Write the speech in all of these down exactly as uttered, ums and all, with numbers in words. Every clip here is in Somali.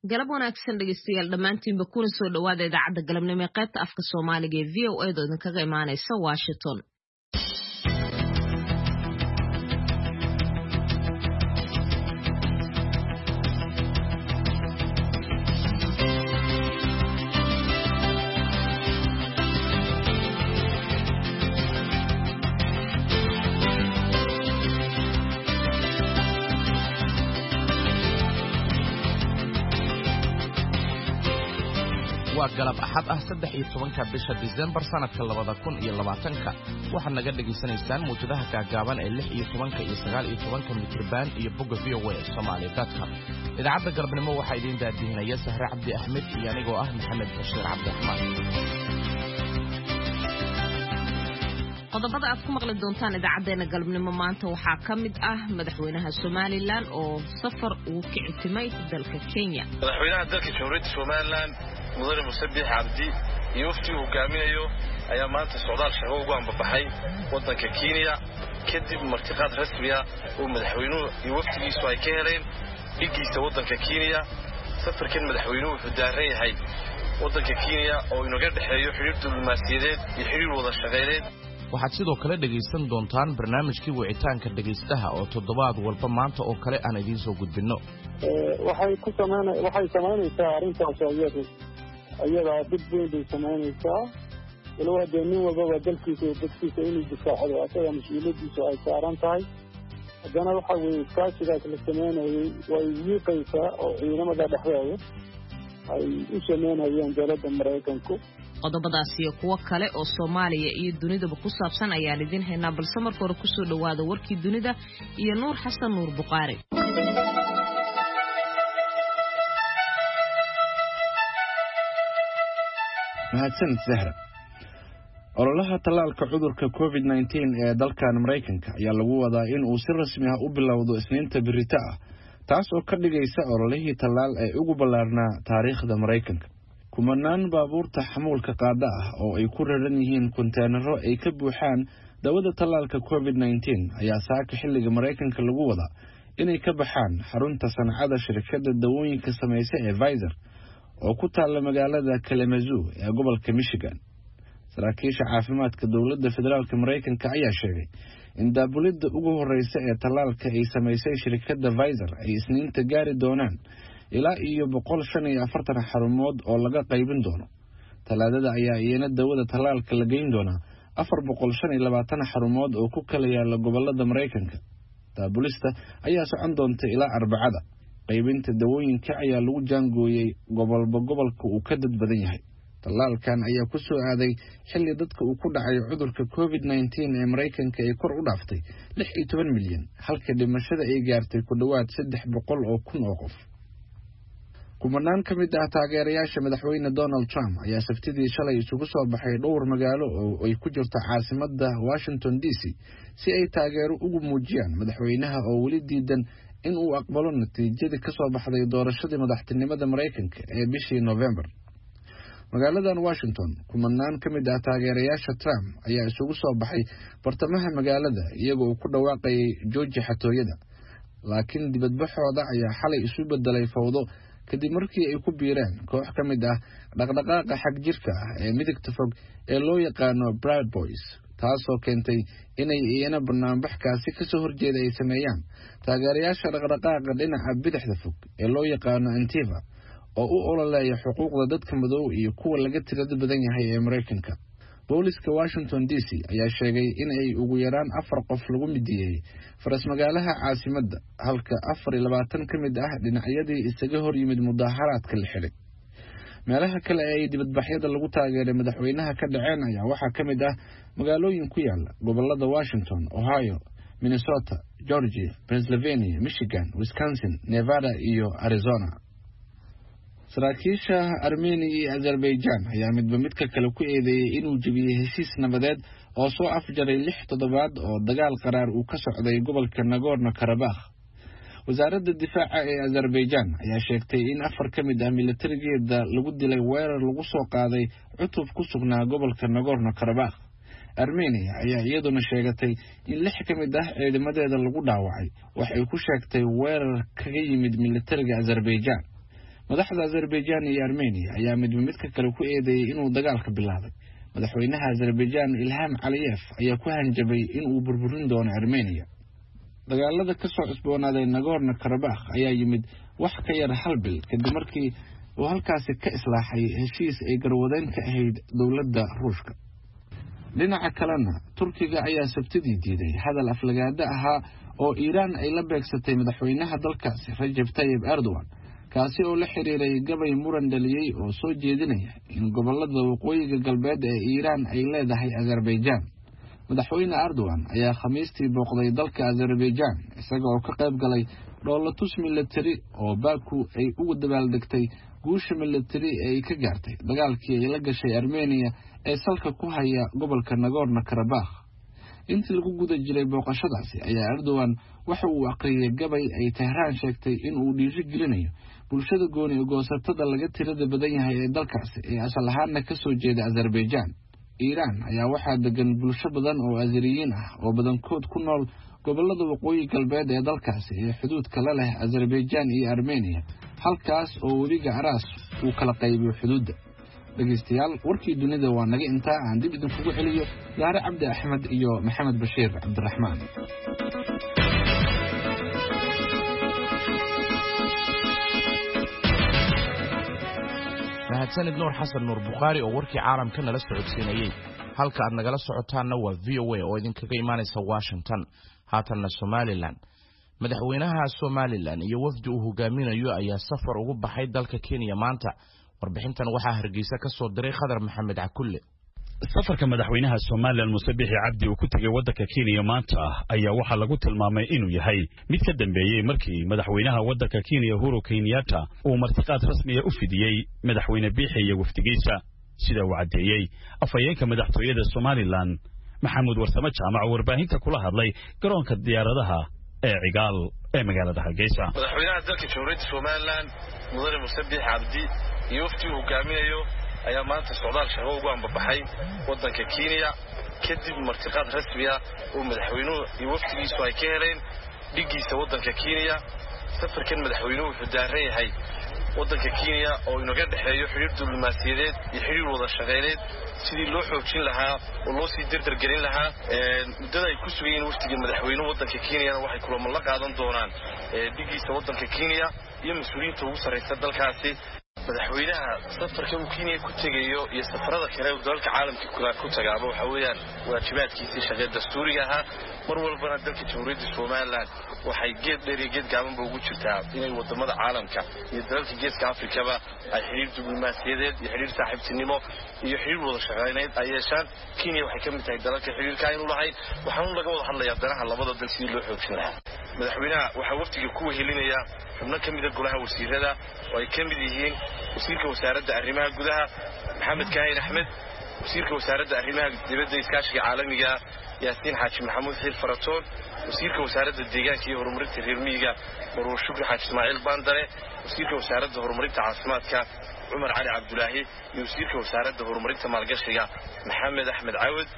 galab wanaagsan dhageystayaal dhammaantiinba kuna soo dhawaada idaacadda galabnimo ee qaybta afka Soomaaliga ee V O A da idinkaga imaanaysa Washington. waa galab axad ah saddex iyo tobanka bisha December sanadka labada kun iyo labaatanka waxaad naga dhageysanaysaan muujadaha gaagaaban ee lix iyo tobanka iyo sagaal iyo tobanka mitriban iyo bogga V O A Soomaaliya dot com. idaacadda galabnimo waxaa idin daadihinaya Sahre Cabdi Axmed iyo anigoo ah Maxamed Bashiir Cabdiraxmaan. qodobada aad ku maqli doontaan idaacadeena galabnimo maanta waxaa ka mid ah madaxweynaha Somaliland oo safar uu ka itimay dalka Kenya. madaxweynaha dalka Jamhuuriyadda Somaliland mudane Musabbix Cabdi iyo wafdi uu hogaaminayo ayaa maanta socdaal shaqo ugu ambabaxay wadanka Kenya kadib martiqaad rasmi ah oo madaxweynuhu iyo wafdigiisu ay ka heleen dhigiisa wadanka Kenya. safarkan madaxweynuhu wuxuu daaran yahay wadanka Kenya oo inaga dhaxeeyo xiriir diblomaasiyadeed iyo xiriir wada shaqayneed. waxaad sidoo kale dhageysan doontaan barnaamijkii wicitaanka dhageystaha oo toddobaad walba maanta oo kale aan idiin soo gudbino. waxay ku sameeyay waxay sameynaysaa arrintaas iyadu iyada dib weyn bay sameynaysaa ilaa nin walba dalkiisa dadkiisa inuu difaaco asaga mas'uuliyadiisu ay saaran tahay. haddana waxa weeye kaasigaas la sameynayay way yiqaysaa oo ciidamada dhexdeeda ay u sameynayaan dowladda Mareykanku. qodobadaas iyo kuwa kale oo Soomaaliya iyo dunidaba ku saabsan ayaan idin haynaa balse marka hore ku soo dhawaada warkii dunida iyo Nuur Xasan Nuur Buqaari. mahadsan Zahra. ololaha talaalka cudurka covid nineteen ee dalkan Mareykanka ayaa lagu wadaa in uu si rasmi ah u bilowdo Isniinta birita ah, taas oo ka dhigaysa ololihii talaal ee ugu ballaarnaa taariikhda Mareykanka. kumanaan baabuurta xamuulka qaada ah oo ay ku raran yihiin konteenaro ay ka buuxaan dawada talaalka covid nineteen ayaa saaka xilliga Mareykanka lagu wadaa inay ka baxaan xarunta sancada shirkadda dawooyinka samaysa ee Pfizer oo ku taalla magaalada Kalamazoo ee gobolka Michigan. saraakiisha caafimaadka dowladda federaalka Mareykanka ayaa sheegay in daabulidda ugu horeysa ee talaalka ay samaysay shirkadda Pfizer ay Isniinta gaari doonaan ilaa iyo boqol shan iyo afartan xarumood oo laga qaybin doono. talaadada ayaa iyana dawada talaalka la geyn doonaa afar boqol shan iyo labaatan xarumood oo ku kala yaala gobolada Mareykanka. daabulista ayaa socon doonta ilaa Arbacada. qaybinta dawooyinka ayaa lagu jaangooyay gobolba gobolka uu ka dad badan yahay. talaalkan ayaa ku soo aaday xilli dadka uu ku dhacay cudurka covid nineteen ee Mareykanka ay kor u dhaaftay lix iyo toban milyan halka dhimashada ay gaartay ku dhawaad saddex boqol oo kun oo qof. kumanaan ka mid ah taageerayaasha madaxweyne Donald Trump ayaa sabtidii shalay isugu soo baxay dhowr magaalo oo ay ku jirto caasimadda Washington D C si ay taageero ugu muujiyaan madaxweynaha oo weli diidan in uu aqbalo natiijadii ka soo baxday doorashadii madaxtinimada Mareykanka ee bishii November. magaaladan Washington kumanaan ka mid ah taageerayaasha Trump ayaa isugu soo baxay bartamaha magaalada iyagoo ku dhawaaqay jooji xatooyada, laakiin dibadbaxooda ayaa xalay isu bedelay fawdo kadib markii ay ku biireen koox ka mid ah dhaqdhaqaaqa xag jirka ah ee midigta fog ee loo yaqaano Proud Boys, taasoo keentay inay iyana barnaamijkaasi ka soo horjeeda ay sameeyaan taageerayaasha dhaqdhaqaaqa dhinaca bidixda fog ee loo yaqaano Antifa oo u ololeeya xuquuqda dadka madow iyo kuwa laga tirada badan yahay ee Mareykanka. booliska Washington D C ayaa sheegay in ay ugu yaraan afar qof lagu midiyay faras magaalaha caasimadda, halka afar iyo labaatan ka mid ah dhinacyadii isaga hor yimid mudaharaadka la xidhay. meelaha kale ee dibadbaxyada lagu taageeray madaxweynaha ka dhaceen ayaa waxaa ka mid ah magaalooyin ku yaala gobolada Washington, Ohio, Minnesota, Georgia, Pennsylvania, Michigan, Wisconsin, Nevada iyo Arizona. saraakiisha Armenia iyo Azerbaijan ayaa midba midka kale ku eedeeyay inuu jabiyay heshiis nabadeed oo soo afjaray lix toddobaad oo dagaal qaraar uu ka socday gobolka Nagorno-Karabakh. wasaaradda difaaca ee Azerbaijan ayaa sheegtay in afar ka mid ah militarigeeda lagu dilay weerar lagu soo qaaday cutub ku sugnaa gobolka Nagorno-Karabakh. Armenia ayaa iyaduna sheegatay in lix ka mid ah ciidamadeeda lagu dhaawacay, waxay ku sheegtay weerar kaga yimid militariga Azerbaijan. madaxda Azerbaijan iyo Armenia ayaa mid midka kale ku eedeeyay inuu dagaalka bilaabay. madaxweynaha Azerbaijan Ilham Aliyev ayaa ku hanjabay inuu burburin doono Armenia. dagaalada ka soo cusboonaaday Nagorno-Karabakh ayaa yimid wax ka yar hal bil kadib markii uu halkaasi ka islaaxay heshiis ay garwadeen ka ahayd dowladda Ruushka. dhinaca kalena Turkiga ayaa sabtidii diiday hadal aflagaada ahaa oo Iiraan ay la beegsatay madaxweynaha dalkaasi Recep Tayyip Erdogan kaasi oo la xiriiray gabay muran dhaliyay oo soo jeedinaya in gobolada waqooyiga galbeed ee Iiraan ay leedahay Azerbaijan. madaxweyne Erdogan ayaa khamiistii booqday dalka Azerbaijan isagoo ka qayb galay dhoolatus military oo Baku ay ugu dabaaldegtay guusha military ee ay ka gaartay dagaalkii ay la gashay Armenia ee salka ku haya gobolka Nagorno-Karabakh. intii lagu guda jiray booqashadaasi ayaa Erdogan waxa uu aqriyay gabay ay Tehran sheegtay in uu dhiiri gelinayo bulshada gooni goosatada laga tirada badan yahay ee dalkaasi ee asal ahaanna ka soo jeeda Azerbaijan. Iiraan ayaa waxaa degan bulsho badan oo Azeriyiin ah oo badankood ku nool gobolada waqooyi galbeed ee dalkaasi ee xuduudka la leh Azerbaijan iyo Armenia halkaas oo webiga Aras uu kala qaybiyo xuduudda. dhageystayaal warkii dunida waa naga intaa aan dib idin kugu celiyo Yaare Cabdi Axmed iyo Maxamed Bashiir Cabdiraxmaan. mahadsanid Nuur Xasan Nuur Bukhari oo warkii caalamka nala socodsiinayay. halka aad nagala socotaana waa V O A oo idinkaga imaanaysa Washington. haatanna Somaliland. madaxweynaha Somaliland iyo wafdi uu hogaaminayo ayaa safar ugu baxay dalka Kenya maanta. warbixintan waxaa Hargeysa ka soo diray Khadar Maxamed Cakulle. safarka madaxweynaha Somaliland Muuse Biixi Cabdi uu ku tagay waddanka Kenya maanta ayaa waxa lagu tilmaamay inuu yahay mid ka dambeeyay markii madaxweynaha waddanka Kenya Uhuru Kenyatta uu martiqaad rasmi ah u fidiyay madaxweyne Biixi iyo wafdigiisa sida uu cadeeyay afhayeenka madaxtooyada Somaliland Maxamuud Warsame Jaamac oo warbaahinta kula hadlay garoonka diyaaradaha ee Cigaal ee magaalada Hargeysa. madaxweynaha dalka Jamhuuriyadda Somaliland Mudane Muuse Biixi Cabdi iyo wafdi uu hogaaminayo ayaa maanta socdaal shaqo ugu ambabaxay waddanka Kenya kadib martiqaad rasmi ah oo madaxweynuhu iyo wafdigiisu ay ka heleen dhigiisa waddanka Kenya. safarkan madaxweynuhu wuxuu daaran yahay waddanka Kenya oo inaga dhaxeeyo xiriir diblomaasiyadeed iyo xiriir wada shaqeyneed sidii loo xoojin lahaa oo loo sii dardar gelin lahaa. muddada ay ku sugayeen wafdiga madaxweynuhu waddanka Kenya waxay kulamo la qaadan doonaan dhigiisa waddanka Kenya iyo mas'uuliyiinta ugu sareysa dalkaasi. madaxweynaha safarka uu Kenya ku tagayo iyo safarada kale ee dalka caalamka kula ku tagaaba waxa weeyaan waajibaadkiisa shaqada dastuuriga ah. mar walbana dalka Jamhuuriyadda Somaliland waxay geed dheer iyo geed gaaban ugu jirtaa inay wadamada caalamka iyo dalalka geeska Afrikaba ay xiriir diblomaasiyadeed iyo xiriir saaxiibtinimo iyo xiriir wada shaqeyneed ay yeeshaan. Kenya waxay ka mid tahay dalalka xiriirka ay u lahayd waxaanu laga wada hadlayaa danaha labada dal sidii loo xoojin lahaa. madaxweynaha waxa waftiga ku wehelinaya xubno ka mid ah golaha wasiirada oo ay ka mid yihiin wasiirka wasaaradda arrimaha gudaha Maxamed Kaahin Axmed, wasiirka wasaaradda arrimaha dibadda iskaashiga caalamiga Yaasiin Xaaji Maxamuud Xiil Faratoon, wasiirka wasaaradda deegaanka iyo horumarinta reer miyiga Marwo Shukri Xaaji Ismaaciil Bandare, wasiirka wasaaradda horumarinta caafimaadka Cumar Cali Cabdulaahi iyo wasiirka wasaaradda horumarinta maalgashiga Maxamed Axmed Caawad.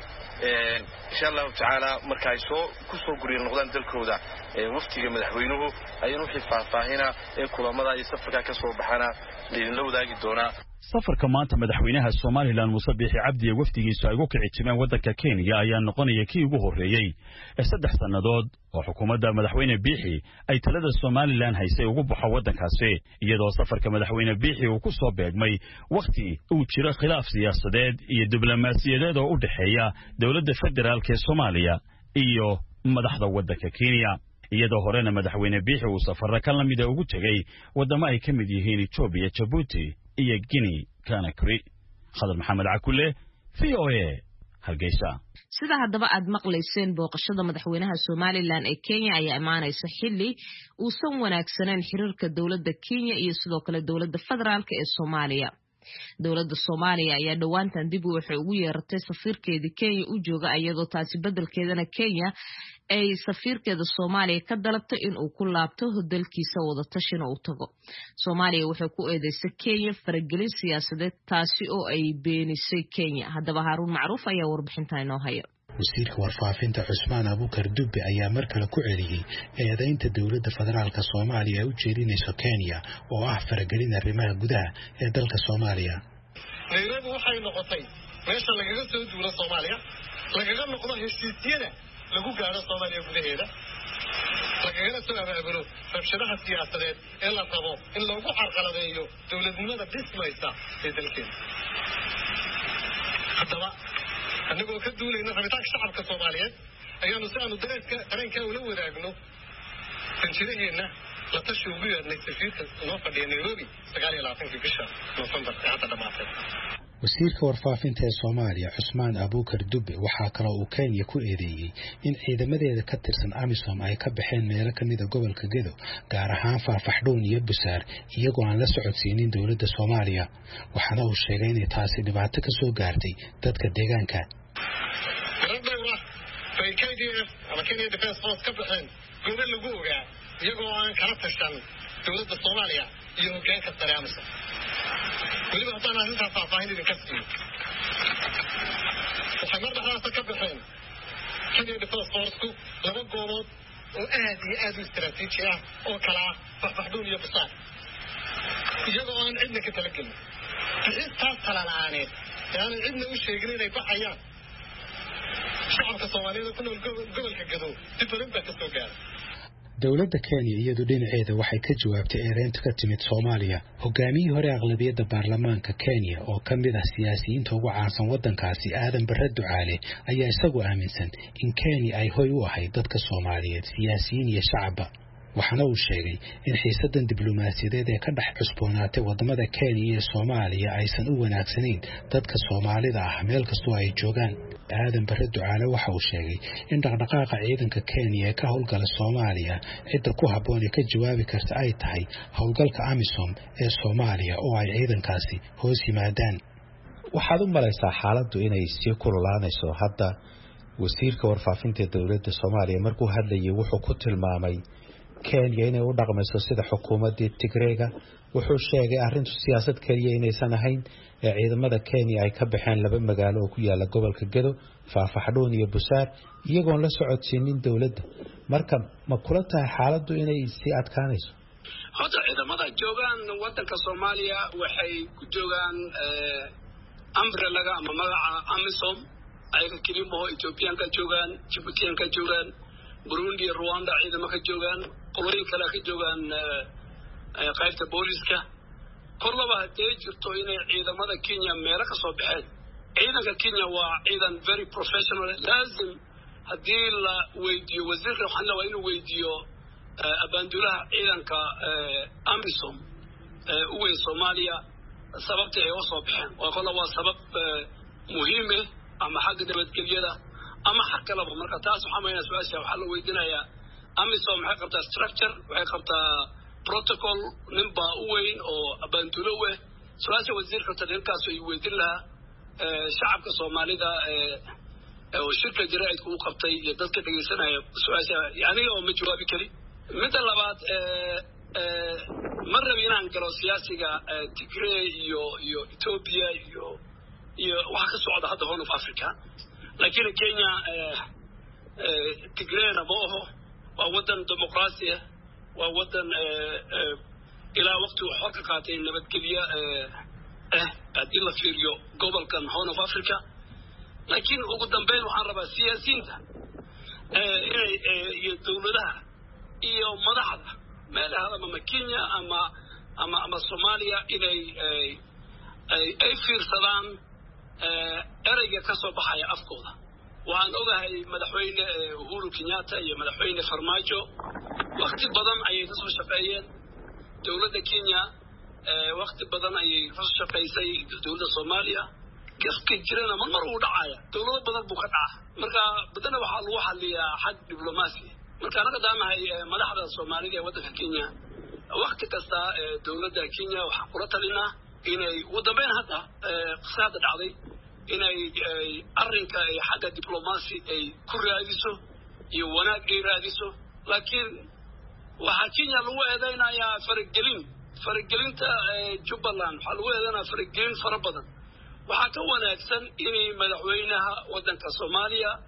insha Allah ta'ala marka ay soo ku soo guriyeen noqdaan dalkooda waftiga madaxweynuhu ayuu wixii faahfaahina ee kulamada iyo safarka ka soo baxana la wadaagi doona. safarka maanta madaxweynaha Somaliland Muuse Biixi Cabdi iyo wafdigiisu ay ugu kicimeen waddanka Kenya ayaa noqonaya kii ugu horeeyay ee saddex sanadood oo xukuumadda madaxweyne Biixi ay talada Somaliland haysay ugu baxo waddankaasi iyadoo safarka madaxweyne Biixi uu ku soo beegmay waqti uu jiro khilaaf siyaasadeed iyo diblomaasiyadeed oo u dhaxeeya dawladda federaalka ee Soomaaliya iyo madaxda waddanka Kenya iyadoo horena madaxweyne Biixi uu safarka ka lamid ah ugu tagay wadamo ay ka mid yihiin Ethiopia, Djibouti iyo Guinea Conakry. Khadar Maxamed Cakulle, V O A, Hargeysa. sida haddaba aad maqlayseen booqashada madaxweynaha Somaliland ee Kenya ayaa imaanaysa xilli uu san wanaagsaneen xiriirka dawladda Kenya iyo sidoo kale dawladda federaalka ee Soomaaliya. dawladda Soomaaliya ayaa dhawaantan dib u waxay ugu yeeratay safiirkeedii Kenya u jooga iyadoo taasi bedelkeedana Kenya ay safiirkeeda Soomaaliya ka dalabtay in uu ku laabto dalkiisa wada tashin uu tago. Soomaaliya waxay ku eedeysay Kenya faragelin siyaasadeed taasi oo ay beenisay Kenya. haddaba Haruun Macruuf ayaa warbixintan inoo haya. wasiirka warfaafinta Cusmaan Abuukar Dubbe ayaa mar kale ku celiyay eedaynta dawladda federaalka Soomaaliya ay u jeedinayso Kenya oo ah faragelin arrimaha gudaha ee dalka Soomaaliya. Nairobi waxay noqotay meesha lagaga soo duulo Soomaaliya lagaga noqdo heshiisyada lagu gaaro Soomaaliya gudaheeda lagaga soo abaabulo rabshadaha siyaasadeed ee la rabo in lagu carqaladeeyo dawladnimada dhismaysa ee dalkeena. haddaba anagoo ka duulayna rabitaanka shacabka Soomaaliyeed ayaanu si aanu dareenka dareenka ula wadaagno tanjiraheenna la tashi ugu yeernay safiirka noo fadhiya Nairobi sagaal iyo labaatan bisha November ee hadda dhamaatay. wasiirka warfaafinta ee Soomaaliya Cusmaan Abuukar Dubbe waxaa kale oo Kenya ku eedeeyay in ciidamadeeda ka tirsan AMISOM ay ka baxeen meelo ka mid ah gobolka Gedo gaar ahaan Faafaaxdhuun iyo Busaar iyagoo aan la socodsiinin dawladda Soomaaliya waxaana uu sheegay in taasi dhibaato ka soo gaartay dadka deegaanka. K D F ama Kenya Defense Force ka baxeen gobol lagu ogaa iyagoo aan kala tashan dawladda Soomaaliya iyo hoggaanka sare AMISOM. weliba haddaan arrintaas faahfaahin idinka siiyo waxay mar dhexdaasa ka baxeen Kenya Defense Force laba goobood oo aad iyo aad u istaraatiiji ah oo kala ah Faafaaxdhuun iyo Busaar iyagoo aan cidna ka talagelin bixistaas talala'aaneed yaani cidna u sheegin inay baxayaan shacabka Soomaaliyeed ku nool gobolka Gedo dib badan baa ka soo gaaray. dawladda Kenya iyadu dhinaceeda waxay ka jawaabtay eedeynta ka timid Soomaaliya. Hogaamiyihii hore aqlabiyadda baarlamaanka Kenya oo ka mid ah siyaasiyiinta ugu caansan waddankaasi Aadan Barre Ducaale ayaa isagu aaminsan in Kenya ay hoy u ahayd dadka Soomaaliyeed siyaasiyiin iyo shacabba. waxaana uu sheegay in xiisadan diblomaasiyadeed ee ka dhex cusboonaatay wadamada Kenya iyo Soomaaliya aysan u wanaagsanayn dadka Soomaalida ah meel kastoo ay joogaan. Aadan Barre Ducaale waxa uu sheegay in dhaqdhaqaaqa ciidanka Kenya ee ka howlgala Soomaaliya cidda ku habboon ee ka jawaabi karta ay tahay howlgalka AMISOM ee Soomaaliya oo ay ciidankaasi hoos yimaadaan. waxaad u malaysaa xaaladdu inay sii kululaanayso hadda. wasiirka warfaafinta dawladda Soomaaliya markuu hadlayay wuxuu ku tilmaamay Kenya inay u dhaqmayso sida xukuumadda Tigreega. wuxuu sheegay arrintu siyaasad kaliya inaysan ahayn ee ciidamada Kenya ay ka baxeen laba magaalo oo ku yaala gobolka Gedo Faafaaxdhuun iyo Busaar iyagoon la socodsiinin dawladda. marka ma kula tahay xaaladdu inay sii adkaanayso? hadda ciidamada joogaan waddanka Soomaaliya waxay ku joogaan umbrella ama magaca AMISOM ayaga kelimo Ethiopian ka joogaan Djibouti ka joogaan Burundi iyo Rwanda ciidamo ka joogaan qolooyin kale ka joogaan qaybta booliska korlaba haday jirto inay ciidamada Kenya meelo ka soo baxeen. ciidanka Kenya waa ciidan very professional. laazim hadii la weydiyo wasiirka waxaan la inuu weydiyo abaandulaha ciidanka AMISOM ee ugu Soomaaliya sababta ay u soo baxeen waa kolaba sabab muhiim ah ama xagga nabadgelyada ama xaq kale marka taas waxa meeyna su'aasha waxa la weydiinayaa AMISOM maxay qabtaa structure waxay qabtaa protocol nimba u weyn oo abaandulo weyn su'aasha wasiirka tadalkaas ay weydiin lahaa shacabka Soomaalida ee oo shirka jaraa'idku u qabtay iyo dadka dhageysanaya su'aasha yani oo ma jawaabi kari. mid labaad ee marna inaan galo siyaasiga Tigray iyo iyo Ethiopia iyo iyo waxa ka socda hadda Horn of Africa laakiin Kenya Tigray ma aha waa wadan dimuqraasi ah waa wadan ilaa waqti uu xor ka qaatay nabadgelyo eh hadii la fiiriyo gobolkan Horn of Africa laakiin ugu dambeyn waxaan rabaa siyaasiyiinta ee iyo dawladaha iyo madaxda meelaha ama Kenya ama ama ama Soomaaliya inay ay fiirsadaan erayga ka soo baxaya afkooda. waxaan ogahay madaxweyne Uhuru Kenyatta iyo madaxweyne Farmaajo waqti badan ayay ka soo shaqeeyeen dawladda Kenya waqti badan ayay ka soo shaqeysay dawladda Soomaaliya kafka jirana mar uu dhacaya dawlado badan buu ka dhacay marka badana waxa lagu xalliyaa xag diblomaasi. marka anaga daanahay madaxda Soomaalida ee waddanka Kenya waqti kasta dawladda Kenya waxa kula talinaa inay ugu dambeyn hadda qisada dhacday inay arrinka ay xagga diblomaasi ay ku raadiso iyo wanaag ay raadiso laakiin waxa Kenya lagu eedeynayaa faragelin faragelinta Jubbaland waxa lagu eedeynayaa faragelin fara badan. waxa ka wanaagsan in madaxweynaha waddanka Soomaaliya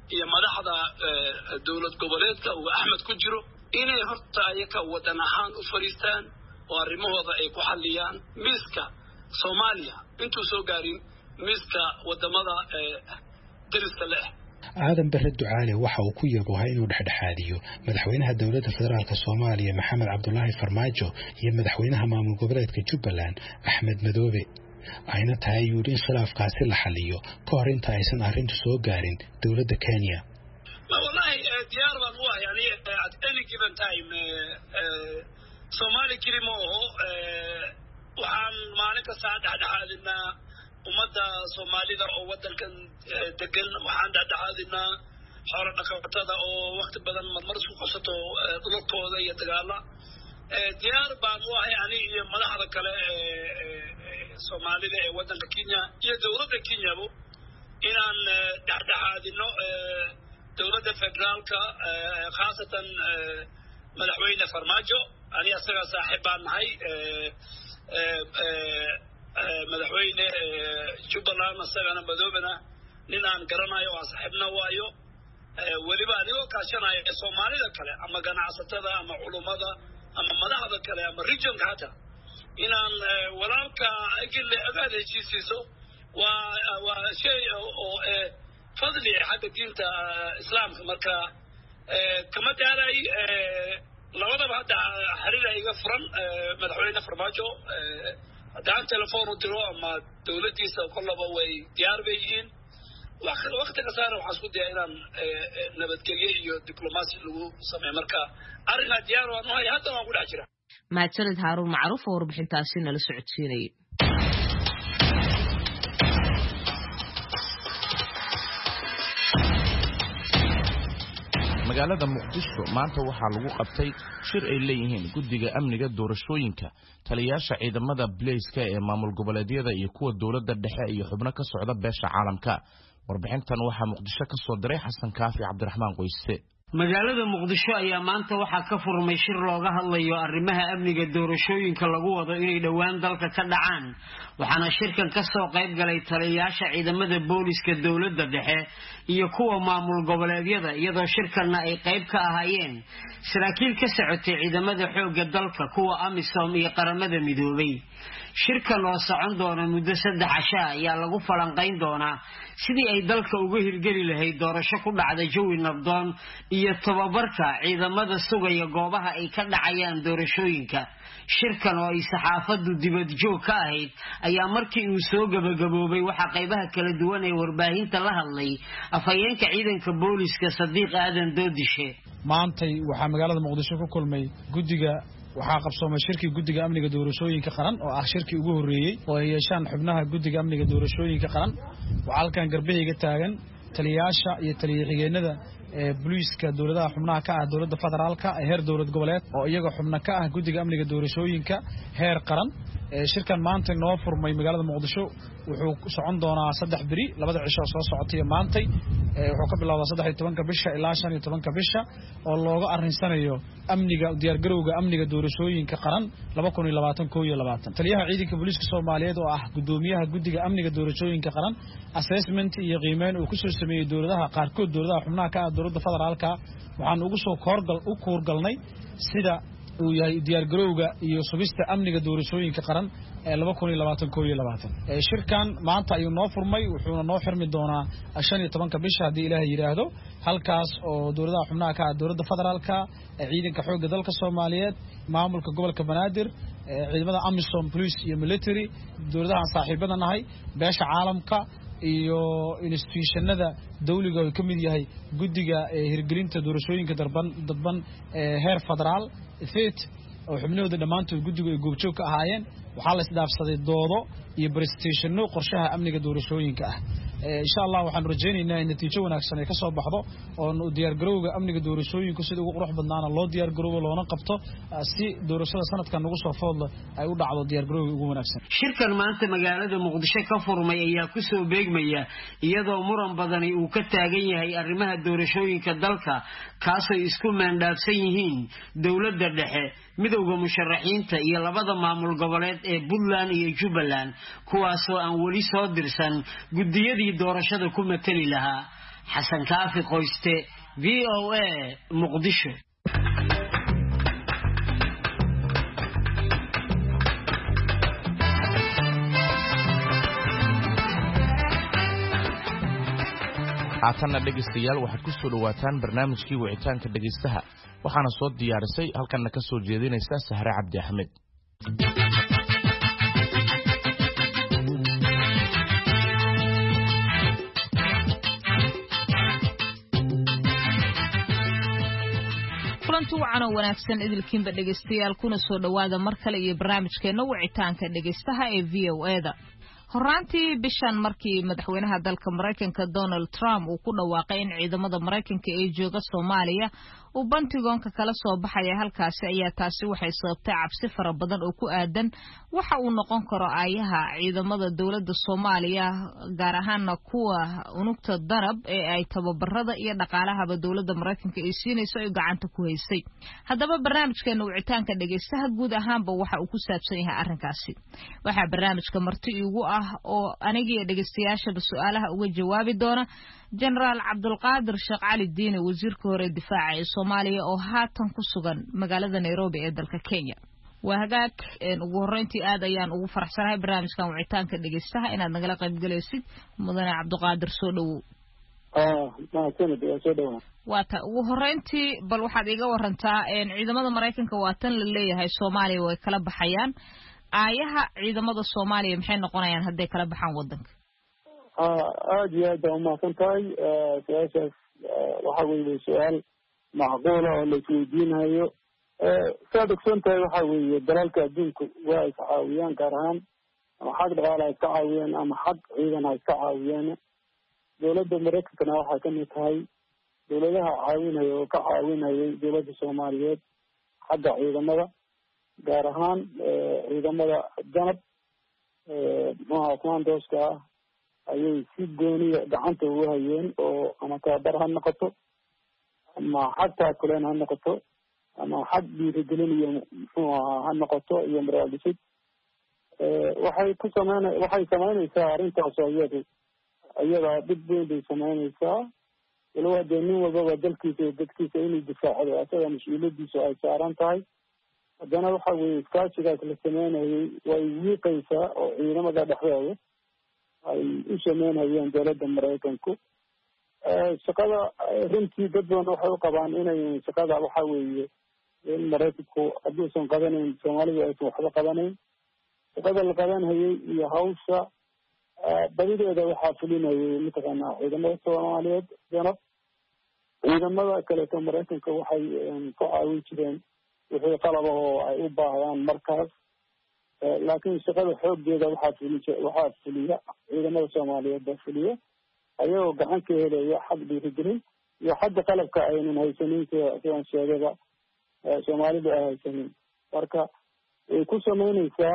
iyo madaxda dawlad goboleedka uu Axmed ku jiro inay horta ayaka wadan ahaan u fariistaan oo arrimahooda ay ku xalliyaan miiska Soomaaliya intuu soo gaarin miiska wadamada dariska leh. aadan bare ducaale waxa uu ku yabohay inuu dhexdhexaadiyo madaxweynaha dawladda federaalka Soomaaliya Maxamed Cabdullaahi Farmaajo iyo madaxweynaha maamul goboleedka Jubbaland Axmed Madoobe ayna tahay in khilaafkaasi la xalliyo ka hor inta aysan arrintu soo gaarin dawladda Kenya. wallahi diyaar baan u ahay yani at any given time Soomaali kirimo waxaan maalin ka saad dhexdhexaadina ummadda Soomaalida oo wadankan degan waxaan dhexdhexaadina xoolo dhaqatada oo waqti badan marmar isku qabsato dhulkooda iyo dagaala diyaar baan u ahay yani iyo madaxda kale Soomaalida ee wadanka Kenya iyo dawladda Kenya inaan dhexdhexaadino dawladda federaalka khaasatan madaxweyne Farmaajo ani asaga saaxiib baan nahay madaxweyne Jubbaland asagana Madoobena nin aan garanayo oo saaxiibna waayo waliba anigoo kaashanaya Soomaalida kale ama ganacsatada ama culimada ama madaxda kale ama regionka hata inaan walaalka agil agaad heshiisiiso waa waa shay oo fadli xagga diinta islaamka marka kama daalay labadaba hadda xiriir iga furan madaxweyne Farmaajo hadaan telefoon u diro ama dawladdiisa kollaba way diyaar bayeen waqti ka saar waxaan isku dayaa inaan nabadgelyo iyo diblomaasi lagu sameeyo marka arrinka diyaar waan u hay hadda waan ku dhex jiraa. Mahadsanid Haaruun Macruuf oo warbixintaasi nala socodsiinayay. magaalada Muqdisho maanta waxaa lagu qabtay shir ay leeyihiin guddiga amniga doorashooyinka taliyaasha ciidamada Booliiska ee maamul goboleedyada iyo kuwa dawladda dhexe iyo xubno ka socda beesha caalamka. warbixintan waxaa Muqdisho ka soo diray Xasan Kaafi Cabdiraxmaan Qoyse. magaalada Muqdisho ayaa maanta waxaa ka furmay shir looga hadlayo arrimaha amniga doorashooyinka lagu wado inay dhawaan dalka ka dhacaan waxaana shirkan ka soo qayb galay taliyaasha ciidamada booliska dawladda dhexe iyo kuwa maamul goboleedyada iyadoo shirkanna ay qayb ka ahaayeen saraakiil ka socotay ciidamada xoogga dalka kuwa AMISOM iyo qaramada midoobay. shirkan oo socon doona muddo saddex casho ayaa lagu falanqayn doonaa sidii ay dalka uga hirgeli lahayd doorasho ku dhacda jawi nabdoon iyo tababarka ciidamada sugaya goobaha ay ka dhacayaan doorashooyinka. shirkan oo ay saxaafadu dibad joog ka ahayd ayaa markii uu soo gabagaboobay waxa qaybaha kala duwan ee warbaahinta la hadlay afhayeenka ciidanka booliska Sadiiq Aadan Doodishe. maantay waxaa magaalada Muqdisho ku kulmay guddiga waxaa qabsoomay shirkii guddiga amniga doorashooyinka qaran oo ah shirkii ugu horeeyay oo ay yeeshaan xubnaha guddiga amniga doorashooyinka qaran. waxaa halkan garbahayga taagan taliyaasha iyo taliye-xigeenada ee booliiska dawladaha xubnaha ka ah dawladda federaalka ee heer dawlad goboleed oo iyaga xubno ka ah guddiga amniga doorashooyinka heer qaran. shirkan maanta noo furmay magaalada Muqdisho wuxuu socon doonaa saddex biri labada cisho soo socotay maantay wuxuu ka bilowdaa saddex iyo tobanka bisha ilaa shan iyo tobanka bisha oo looga arinsanayo amniga diyaar garowga amniga doorashooyinka qaran laba kun iyo labaatan iyo kow iyo labaatan. taliyaha ciidanka booliiska Soomaaliyeed oo ah gudoomiyaha guddiga amniga doorashooyinka qaran assessment iyo qiimeyn uu ku soo sameeyay dawladaha qaarkood dawladaha xubnaha ka ah dawladda federaalka waxaan ugu soo koorgal u koorgalnay sida uu yahay diyaar garowga iyo sugista amniga doorashooyinka qaran ee laba kun iyo labaatan iyo kow iyo labaatan. ee shirkan maanta ayuu noo furmay wuxuuna noo xirmi doonaa shan iyo tobanka bisha hadii Ilaahay yiraahdo halkaas oo dawladaha xubnaha ka ah dawladda federaalka ee ciidanka xoogga dalka Soomaaliyeed maamulka gobolka Banaadir ciidamada AMISOM police iyo military dawladaha saaxiibada nahay beesha caalamka iyo institutionada dawliga oo ka mid yahay guddiga hirgelinta doorashooyinka darban dadban ee heer federaal ifeet oo xubnahooda dhamaantood guddiga ay goobjoog ka ahaayeen waxaa la isdhaafsaday doodo iyo presentationno qorshaha amniga doorashooyinka ah. insha Allah waxaan rajaynaynaa in natiijo wanaagsan ay ka soo baxdo oo diyaar garowga amniga doorashooyinka sida ugu qurux badnaana loo diyaar garoobo loona qabto si doorashada sanadkan ugu soo foodlo ay u dhacdo diyaar garowga ugu wanaagsan. shirkan maanta magaalada Muqdisho ka furmay ayaa ku soo beegmaya iyadoo muran badan uu ka taagan yahay arrimaha doorashooyinka dalka kaasoo isku maandhaafsan yihiin dawladda dhexe midowga musharaxiinta iyo labada maamul goboleed ee Puntland iyo Jubbaland kuwaasoo aan wali soo dirsan guddiyadii doorashada ku matali lahaa. xasan kaafi qoyste v o a muqdisho. haatanna dhegaystayaal waxaad ku soo dhawaataan barnaamijkii wicitaanka dhegaystaha waxaana soo diyaarisay halkanna ka soo jeedinaysa Sahre Cabdi Axmed. kulanti wacan oo wanaagsan idilkiinba dhegaystayaal kuna soo dhawaada mar kale iyo barnaamijkeena wicitaanka dhegaystaha ee V O A da. horaantii bishan markii madaxweynaha dalka Mareykanka Donald Trump uu ku dhawaaqay in ciidamada Mareykanka ee jooga Soomaaliya uu Pentagon-ka kala soo baxay halkaasi ayaa taasi waxay sababtay cabsi fara badan oo ku aadan waxa uu noqon karo aayaha ciidamada dawladda Soomaaliya gaar ahaan kuwa unugta darab ee ay tababarada iyo dhaqaalaha dawladda Mareykanka ay siinayso ay gacanta ku haysay. haddaba barnaamijkeena wicitaanka dhageystaha guud ahaanba waxa uu ku saabsan yahay arrinkaasi. waxa barnaamijka marti ugu ah oo aniga dhageystayaasha su'aalaha uga jawaabi doona General Cabdulqaadir Sheekh Cali Diine wasiirka hore difaaca ee Soomaaliya oo haatan ku sugan magaalada Nairobi ee dalka Kenya. وهجاك وهرنتي آد أيان وفرحسنا برامج كان وعتان كدقيستها إن نقل قيب جلسيد مدن عبد القادر سودو. آه ما كنت يا سودو. وات وهرنتي بل واحد يجا ورنتا إن عيد مدى مرايكن كواتن للي هاي الصومالي وكلب حيان آيها عيد مدى الصومالي محين نقولين هدي كلب حان ودنك. آه آدي هذا ما كنتاي آه سياسة وحاول السؤال معقولة اللي في الدين هايو. saadog sunta waxa weeye dalalka adduunka waa ay caawiyaan gaar ahaan ama xaq dhaqaale ay ka caawiyaan ama xaq ciidan ay ka caawiyaan dowladda Mareykankana waxa ka mid tahay dowladaha caawinaya oo ka caawinaya dowladda Soomaaliyeed xagga ciidamada gaar ahaan ciidamada danab ee commandoska ayay si gooniya gacanta ugu hayeen oo ama tababar ha noqoto ama xataa kuleen ha noqoto ama xad dhiirigelin iyo muxuu ahaa ha noqoto iyo maraadisid waxay ku sameynay waxay sameynaysaa arrintaas iyadu iyada dib weyn bay sameynaysaa walow haddee nin walbaba dalkiisa iyo dadkiisa inuu difaacdo asaga mas-uuliyadiisu ay saaran tahay haddana waxa weeye iskaashigaas la sameynayay way wiiqaysaa oo ciidamada dhexdooda ay u sameynayeen dowladda Mareykanku shaqada runtii dad badan waxay u qabaan inay shaqada waxa weeye in Mareykanku hadduusan qabanayn Soomaaliya aysan waxba qabanayn shaqada la qabanayay iyo hawsha badideeda waxaa fulinayay mataqaanaa ciidamada Soomaaliyeed danab ciidamada kaleeto Mareykanka waxay ku caawin jireen wixii qalab oo ay u baahdaan markaas laakiin shaqada xooggeeda waxaa fuliya waxaa fuliya ciidamada Soomaaliyeed baa fuliya ayagoo gacan ka helaya xag dhiirigelin iyo xagga qalabka aynan haysanin sidaan sheegayba Soomaalida ay haysanin marka way ku sameynaysaa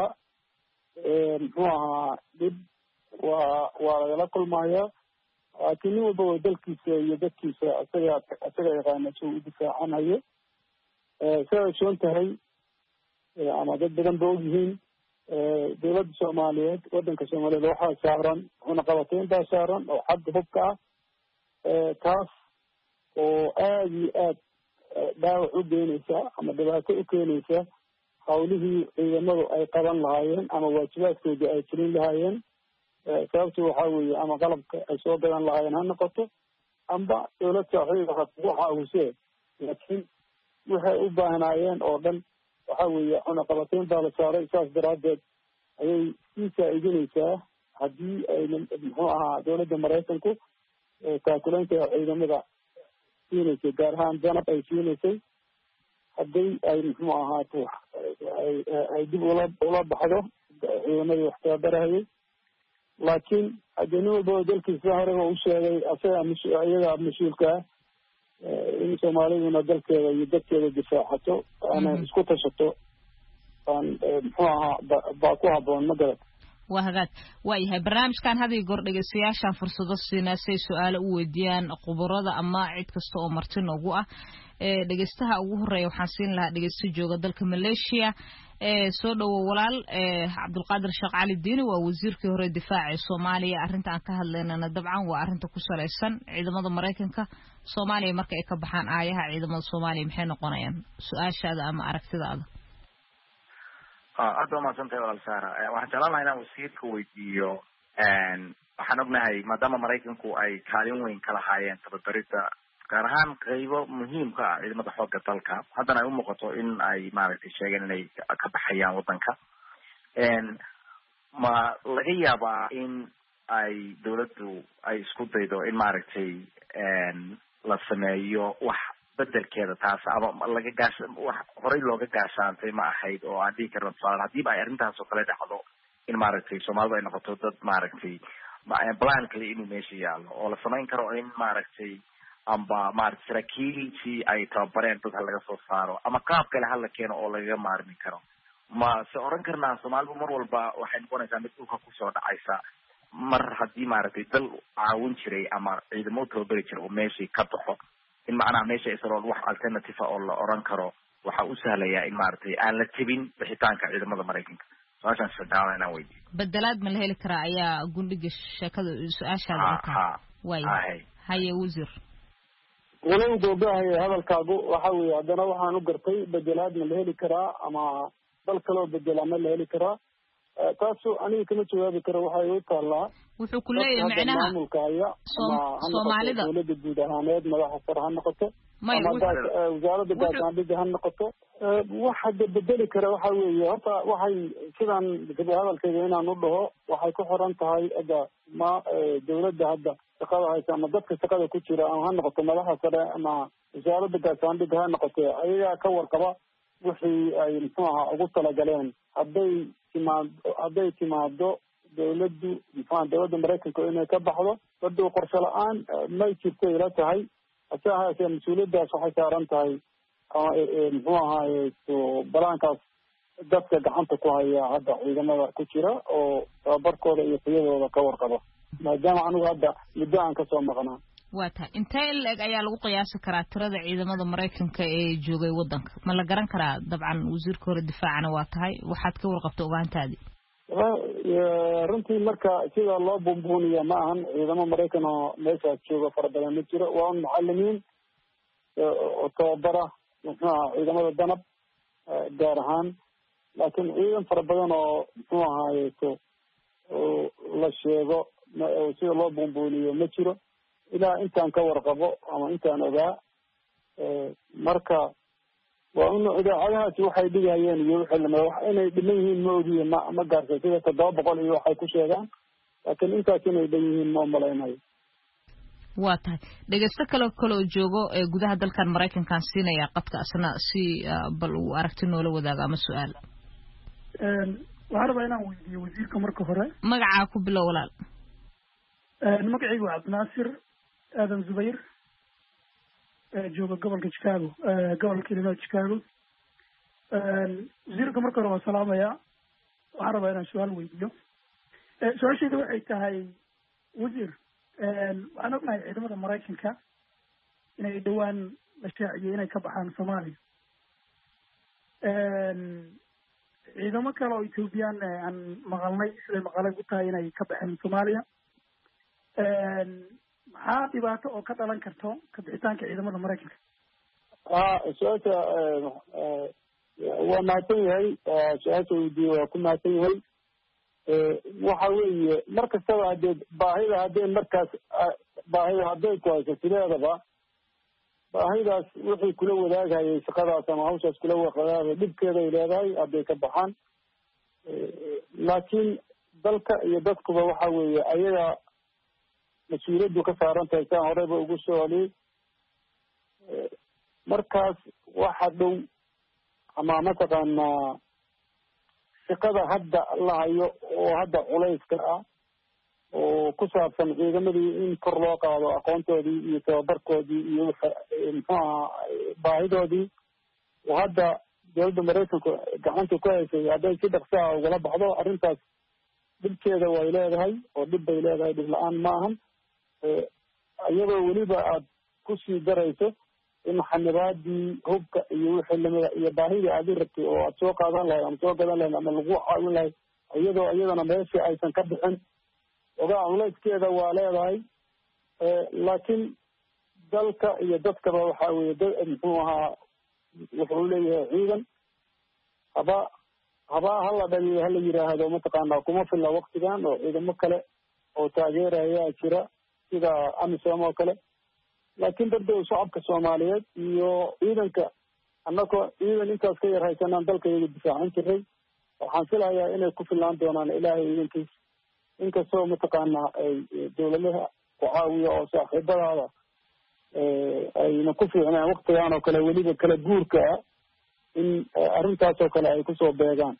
muxuu ahaa dib waa waa lagala kulmayaa laakiin nin walba waa dalkiisa iyo dadkiisa isaga isaga yaqaana si uu u difaacanayo siday soon tahay ama dad badan ba ogyihiin dowladda Soomaaliyeed waddanka Soomaaliyeed waxaa saaran cunaqabateyn baa saaran oo xagga hubka ah taas oo aad iyo aad dhaawac u keenaysa ama dhibaato u keenaysa hawlihii ciidamadu ay qaban lahaayeen ama waajibaadkoodii ay fulin lahaayeen sababtu waxaa weeye ama qalabka ay soo gadan lahaayeen ha noqoto amba dowlad saaxiib ha kugu caawise laakiin waxay u baahnaayeen oo dhan waxa weeye cunaqabateyn baa la saaray saas daraaddeed ayay sii faa'iidinaysaa haddii aynan muxuu ahaa dowladda Mareykanku taakulaynta ciidamada siinaysay gaar ahaan danab ay siinaysay haddii ay muxuu ahaato ay dib ula ula baxdo ciidamadii wax tababarahayay laakiin haddii nin walba dalkiisa horeba u sheegay asaga iyaga mas-uulka ah in Soomaaliduna dalkeeda iyo dadkeeda difaacato ana isku tashato aan muxuu ahaa baa ku habboon ma garad waa hagaag waa yahay barnaamijkan hadii goor dhageystayaashan fursado siinaa si su'aalo u weydiiyaan khubarada ama cid kasta oo marti noogu ah ee dhageystaha ugu horeeya waxaan siin lahaa dhageysto jooga dalka Malaysia ee soo dhawo walaal ee Cabdulqaadir Sheekh Cali Diini waa wasiirkii hore difaaca Soomaaliya arrinta aan ka hadlaynana dabcan waa arrinta ku saleysan ciidamada Mareykanka Soomaaliya marka ay ka baxaan aayaha ciidamada Soomaaliya maxay noqonayaan su'aashaada ama aragtidaada aad ma santay walaal Saara waxaan jeclaan lahaa inaan wasiirka weydiiyo een waxaan ognahay maadaama Mareykanku ay kaalin weyn ka lahaayeen tababarida gaar ahaan qaybo muhiimka ah ciidamada xoogga dalka haddana ay u muuqato in ay maaragtay sheegeen inay ka baxayaan wadanka een ma laga yaabaa in ay dawladdu ay isku daydo in maaragtay een la sameeyo wax bedelkeeda taas ama laga gaas wax horay looga gaashaantay ma ahayd oo aan dhigi karno tusaale haddii ay arrintaas oo kale dhacdo in maaragtay Soomaalidu ay noqoto dad maaragtay plan kale inuu meesha yaalo oo la samayn karo in maaragtay amba maaragtay saraakiiltii ay tababareen dad laga soo saaro ama qaab kale hal la keeno oo laga maarmi karo ma se oran karnaa Soomaalidu mar walba waxay noqonaysaa mid dhulka kusoo dhacaysa mar haddii maaragtay dal caawin jiray ama ciidamo tababari jiray oo meeshii ka baxo in macnaha meesha isagoo wax alternative oo la oran karo waxa uu sahlayaa in maaragtay aan la tibin bixitaanka ciidamada Mareykanka saashan shaqada inaan weydiiyo bedelaad ma la heli karaa ayaa gundhiga shaqada su'aashaada ka way haye wasiir walaal doobahay hadalkaagu waxa weeye hadana waxaan u gartay bedelaad ma la heli karaa ama dal kale oo bedela ma la heli karaa taasoo aniga kama jawaabi karo waxay u taalaa wuxuu ku leeyahay macnaha maamulka haya Soomaalida dawladda guud ahaaneed madaxa sare ha noqoto ama wasaaradda gaashaandhigga ha noqoto waxa bedeli kara waxa weeye horta waxay sidaan hadalkayga inaan u dhaho waxay ku xiran tahay hadda ma dawladda hadda shaqada haysa ama dadka shaqada ku jira ama ha noqoto madaxa sare ama wasaaradda gaashaandhigga ha noqoto ayagaa ka warqaba wixii ay muxuu ahaa ugu talagaleen hadday timaado hadday timaado dawladdu muxuu dawladda Mareykanka inay ka baxdo badda qorshe la'aan may jirto ila tahay hase ahaatee mas-uuliyaddaas waxay saaran tahay muxuu ahaaye balaankaas dadka gacanta ku haya hadda ciidamada ku jira oo tababarkooda iyo tayadooda ka warqaba maadaama anigu hadda muddo aan kasoo maqnaa waa tahay intee leeg ayaa lagu qiyaasi karaa tirada ciidamada Mareykanka ee joogay wadanka ma la garan karaa dabcan wasiirka hore difaacana waa tahay waxaad ka warqabto ogaantaadii runtii marka sida loo bumbuuniya ma ahan ciidamo Mareykan oo meeshaas jooga fara badan ma jiro waa un macallimiin oo tababara muxuu ahaa ciidamada danab gaar ahaan laakiin ciidan fara badan oo muxuu ahaayeeto la sheego sida loo bumbuuniyo ma jiro ilaa intaan ka warqabo ama intaan ogaa marka waa in idaacadahaasi waxay dhigayeen iyo wixii lama wax inay dhiman yihiin ma ogiye ma ma gaartay sida toddoba boqol iyo waxay ku sheegaan laakiin intaas inay dhan yihiin ma malaynayo waa tahay dhegeysto kale kale oo joogo ee gudaha dalkan Mareykankan siinaya qadka asna si bal uu aragti noola wadaago ama su'aal waxaan rabaa inaan weydiiyo wasiirka marka hore magacaa ku bilow walaal magacaygu waa Cabdinaasir aadan Zubayr jooga gobolka Chicago gobolka Illinois Chicago wasiirka marka hore waa salaamaya waxaan rabaa inaan su'aal weydiiyo su'aashayda waxay tahay wasiir waxaan ognahay ciidamada Mareykanka inay dhawaan la shaaciyay inay ka baxaan Soomaaliya ciidamo kale oo Ethiopian aan maqalnay sida maqalay u tahay inay ka baxeen Soomaaliya maxaa dhibaato oo ka dhalan karto ka bixitaanka ciidamada Mareykanka ah su-aasha waa mahadsan yahay su-aasha weydiiye waa ku mahadsan yahay waxa weeye mar kastaba haddee baahida haddee markaas baahida hadday ku hayso sideedaba baahidaas wixii kula wadaagayay shaqadaas ama hawshaas kula wadaagay dhibkeeday leedahay hadday ka baxaan laakiin dalka iyo dadkuba waxa weeye ayaga mas-uuliyaddu ka saaran tahay saan horeyba ugu soo celiyey markaas waxa dhow ama mataqaanaa shaqada hadda la hayo oo hadda culayska ah oo ku saabsan ciidamadii in kor loo qaado aqoontoodii iyo tababarkoodii iyo muxuu ahaa baahidoodii oo hadda dawladda Mareykanku gacanta ku haysay hadday si dhaqso ah ugala baxdo arrintaas dhibkeeda way leedahay oo dhib bay leedahay dhib la-aan maahan iyadoo weliba aada kusii darayso in xanibaadii hubka iyo wixii lamida iyo baahidii aad u rabtay oo aad soo qaadan lahayd ama soo gadan lahayd ama lagu caawin lahayd iyadoo iyadana meeshii aysan ka bixin ogaa culeyskeeda waa leedahay laakiin dalka iyo dadkaba waxaa weye da muxuu ahaa wuxuu leeyahay ciidan haba habaa hala dhaliyo hala yidhaahdo mataqaanaa kuma filla waktigan oo ciidamo kale oo taageerayaa jira sida amisom oo kale laakiin dardow shacabka soomaaliyeed iyo ciidanka annagoo ciidan intaas ka yar haysanaan dalka iyaga difaacan jiray waxaan filayaa inay ku fillaan doonaan ilaahay ciidankiis inkastoo mataqaanaa ay dawladaha ku caawiya oo saaxiibadaada ayna ku fiicnaan waktigan oo kale weliba kala guurka ah in arrintaas oo kale ay kusoo beegaan.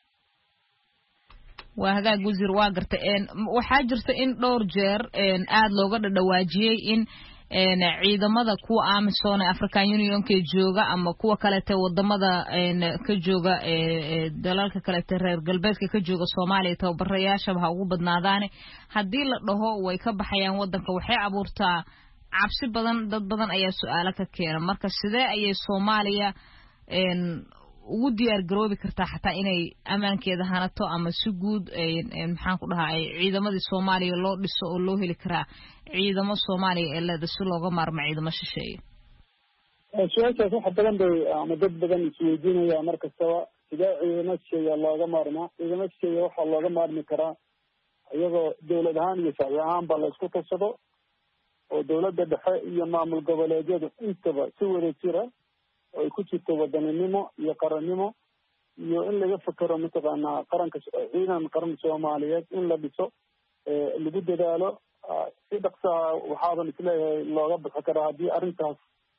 waa hagaag wasiir waa garta waxaa jirta in dhowr jeer aada looga dhadhawaajiyey in ciidamada kuwa amisom ee african unionka jooga ama kuwa kalete wadamada ka jooga dalalka kalete reer galbeedka ka jooga soomaaliya tababarayaashaba ha ugu badnaadaane haddii la dhaho way ka baxayaan wadanka waxay abuurtaa cabsi badan dad badan ayaa su-aalo ka keena marka sidee ayay soomaaliya ugu diyaar garoobi kartaa xataa inay ammaankeeda hanato ama si guud maxaan ku dhahaa ciidamadii soomaaliya loo dhiso oo loo heli karaa ciidamo soomaaliya ee leeda si looga maarmo ciidamo shisheeye su-aashaas wax badan bay ama dad badan isweydiinaya mar kastaba sidee ciidamo shisheeya looga maarmaa ciidamo shisheeya waxaa looga maarmi karaa iyagoo dawlad ahaan iyo shacbi ahaanba la isku tashado oo dawladda dhexe iyo maamul goboleedyadu intaba si wada jira oo ay ku jirto wadaninimo iyo qarannimo iyo in laga fekero mataqaanaa qaranka ciidan qaran soomaaliyeed in la dhiso lagu dadaalo si dhaqsaha waxaaban isleeyahay looga bixi karaa haddii arrintaas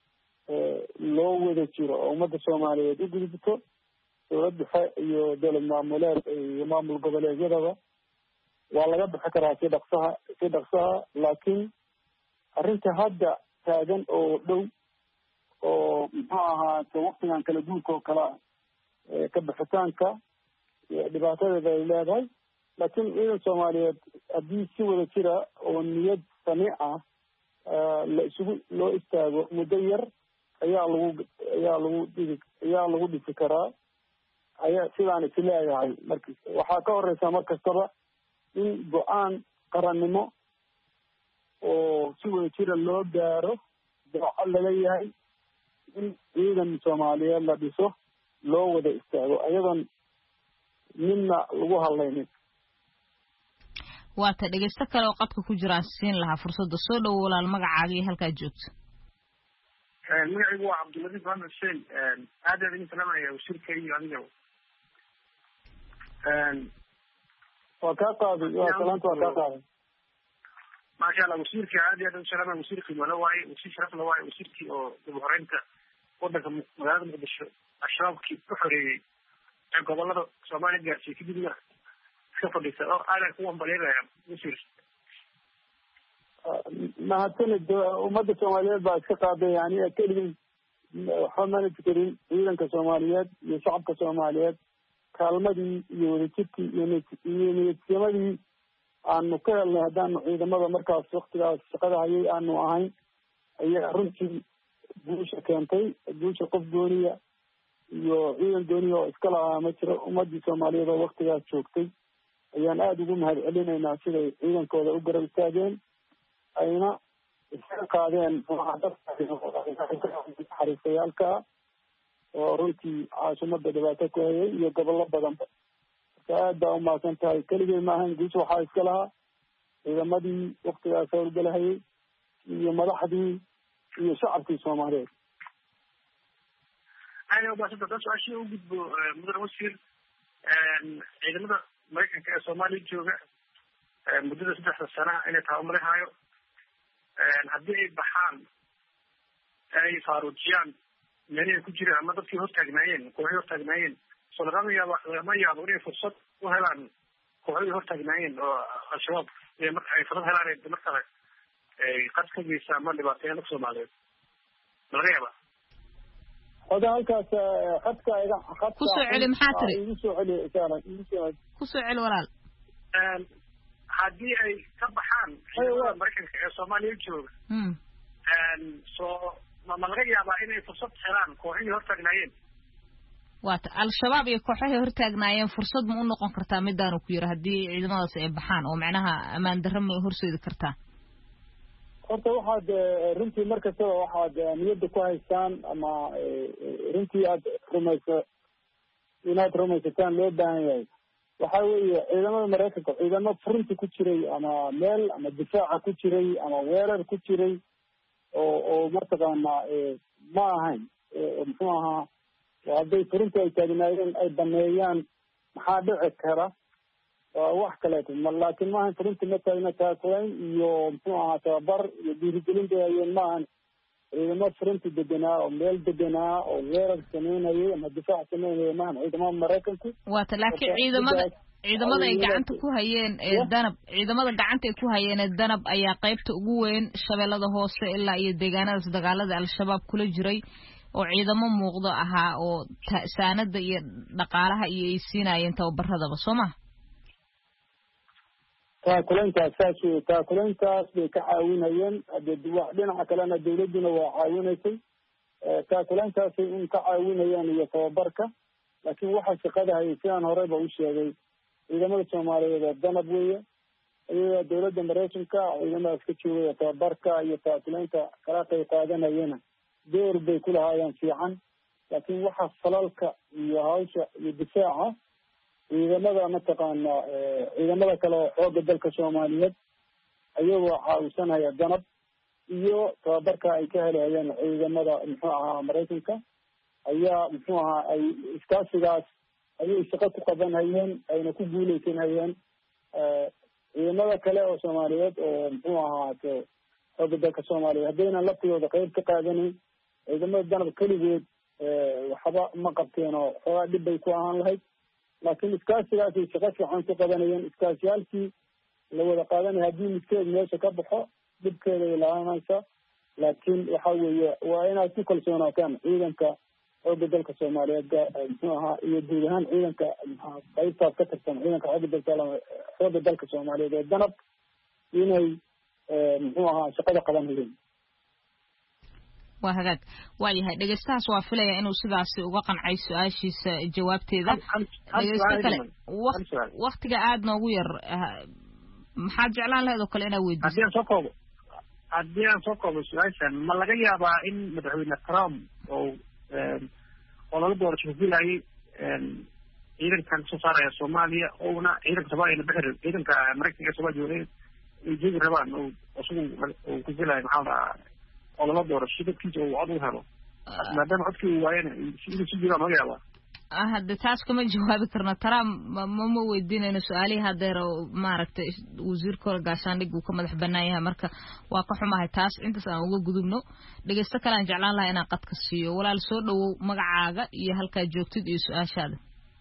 loo wada jiro oo ummadda soomaaliyeed u gudubto dawlad dhexe iyo dowlad maamuleed iyo maamul goboleedyadaba waa laga bixi karaa si dhaqsaha si dhaqsaha laakiin arrinta hadda taagan oo dhow oo muxuu ahaa waktigan kala guurka oo kale ka bixitaanka dhibaatadeeda ay leedahay laakiin ciidan soomaaliyeed haddii si wada jira oo niyad sami ah la isugu loo istaago muddo yar ayaa lagu ayaa lagu dhigi ayaa lagu dhisi karaa ayaa sidaan is leeyahay marka waxaa ka horeysa mar kastaba in go-aan qarannimo oo si wada jira loo gaaro daacad laga yahay in ciidan soomaaliyeed la dhiso loo wada istaago ayadoon midna lagu hadlaynin waata dhegeysto kale oo qadka ku jiraan siin lahaa fursadda soo dhowo walaal magacaaga iyo halkaa joogto magacaygu waa cabdiladiif maxamed xuseen aad aad idin salaamaya wasiirka iyo adiga waa kaa qaaday waa salaanta waa kaa qaaday maasha allah wasiirka aad iyo aad u salaamaya wasiir qiimo la waaye wasiir sharaf la waaye wasiirkii oo dib u horeynta wadanka magaalada muqdisho al-shabaabkii ku xoreeyey ee gobolada soomaaliya gaarsiiyey kadibna iska fadhiisa oo aadan ku wambaleynaya wasiir mahadsanid ummadda soomaaliyeed baa iska qaaday yani keligii waxba mana fikerin ciidanka soomaaliyeed iyo shacabka soomaaliyeed kaalmadii iyo wadajirkii iyo iyo niyadsimadii aanu ka helnay haddaanu ciidamada markaas waktigaas shaqada hayay aanu ahayn ayaa runtii guusha keentay guusha qof gooniya iyo ciidan gooniya oo iska lahaa ma jiro ummadii soomaaliyeed oo waktigaas joogtay ayaan aada ugu mahad celinaynaa siday ciidankooda u garab istaageen ayna iska qaadeen xariifayaalka oo runtii caasimadda dhibaato ku hayay iyo gobollo badanba marka aad baa umahadsan tahay keligay maahayn guusha waxaa iska lahaa ciidamadii waktigaas howlgalahayay iyo madaxdii iyo shacabkii soomaaliyeed aada umahadsanta da su-aashii u gudbo mudane wasiir ciidamada maraykanka ee soomaaliya jooga muddada saddexda sana inay tabamarihaayo haddii ay baxaan ay faaruujiyaan meelihii ku jiraan ama dadkii hortaagnaayeen kooxii hortaagnaayeen so lagama yaabo lagama yaabo inay fursad u helaan kooxdii hortaagnaayeen oo al-shabaab iyo marka ay fursad helaan markale ay qad ka geysa ama dhibaateeyaan dadka soomaaliyeed ma laga yaaba oda halkaas khadka iga khadka kusoo celi maxaa tiri igu soo celi isaana igu soo kusoo celi walaal haddii ay ka baxaan ciidamada maraykanka ee soomaaliya jooga soo ma laga yaabaa inay fursad helaan kooxihii hortaagnaayeen waata al-shabaab iyo kooxihii hortaagnaayeen fursad ma u noqon kartaa midaanu ku yiri haddii ciidamadaasi ay baxaan oo macnaha ammaan darro ma horseedi kartaa horta waxaad runtii mar kastaba waxaad niyadda ku haystaan ama runtii aad rumaysa inaad rumaysataan loo baahan yahay waxa weeye ciidamada maraykanka ciidamo furunta ku jiray ama meel ama difaaca ku jiray ama weerar ku jiray oo oo mataqaanaa ma ahayn muxuu ahaa hadday furunta ay taagnaayeen ay baneeyaan maxaa dhici kara waa wax kaleeto laakiin maahan furunta ma taagna taakulayn iyo muxuu ahaa tababar iyo dhiirigelin bay hayeen maahan ciidamo furunta deganaa oo meel deganaa oo weerar sameynayay ama difaac sameynayay maahan ciidamada maraykanku waata laakiin ciidamada ciidamada ay gacanta ku hayeen ee danab ciidamada gacanta ay ku hayeen ee danab ayaa qaybta ugu weyn shabeellada hoose ilaa iyo deegaanadaas dagaalada al-shabaab kula jiray oo ciidamo muuqdo ahaa oo saanada iyo dhaqaalaha iyo ay siinayeen tababaradaba soo ma taakulayntaas saas wey taakulayntaas bay ka caawinayeen dhinaca kalena dawladduna waa caawinaysay taakulayntaasay un ka caawinayaan iyo tababarka laakiin waxa shaqada hayay sidaan horeyba u sheegay ciidamada soomaaliyeed oo danab weeye iyaga dawladda maraykanka ciidamadaas ka joogaya tababarka iyo taakulaynta kala qayb qaadanayana door bay ku lahaayeen fiican laakiin waxa falalka iyo hawsha iyo difaaca ciidamada mataqaana ciidamada kale oo xooga dalka soomaaliyeed ayagoo caawisanaya danab iyo tababarka ay ka helahayeen ciidamada muxuu ahaa maraykanka ayaa muxuu ahaa ay iskaasigaas ayay shaqo ku qabanhayeen ayna ku guuleysan hayeen ciidamada kale oo soomaaliyeed oo muxuu ahaato xooga dalka soomaaliyeed haddaynan laftigooda qayb ka qaadanayn ciidamada danab keligood waxba ma qabteen oo xoogaa dhib bay ku ahaan lahayd laakiin iskaasigaasay shaqo fiican ku qabanayeen iskaasiyaalkii la wada qaadanaya haddii midkeed meesha ka baxo dhibkeeday laaanaysa laakiin waxa weeye waa inaad ku kalsoonaataan ciidanka xooga dalka soomaaliyeed muxuu ahaa iyo guud ahaan ciidanka qaybtaas ka tirsan ciidanka xooga dalka xooga dalka soomaaliyeed ee danab inay muxuu ahaa shaqada qabanayeen waa hagaag waayahay dhegeystahaas waa filaya inuu sidaasi uga qancay su-aashiisa jawaabteeda dhegeysto kale waktiga aada noogu yar maxaad jeclaan lahayd oo kale inaad weydiiso haddii aan soo koobo haddii aan soo koobo su-aashan ma laga yaabaa in madaxweyne trump oo olala doorasho kufilayay ciidankan kasoo saaraya soomaaliya ouna ciidanka soomaaliyana bixir ciidanka maraykanka ee soomaaliya jooga ay joogi rabaan oo isagu uu kufilayo maxaa la dhahaa olala doorasho dadkiisa uu cod u helo maadaama codkii uu waayana inuu si jiraan laga yaabaa hadde taas kama jawaabi karno trump mama weydiinayno su-aalihii hadeer oo maaragtay wasiirka hore gaashaandhig uu ka madax banaan yahay marka waa ka xumahay taas intaas aan uga gudubno dhegeysto kale aan jeclaan lahaa inaan qadka siiyo walaal soo dhawow magacaaga iyo halkaa joogtid iyo su-aashaada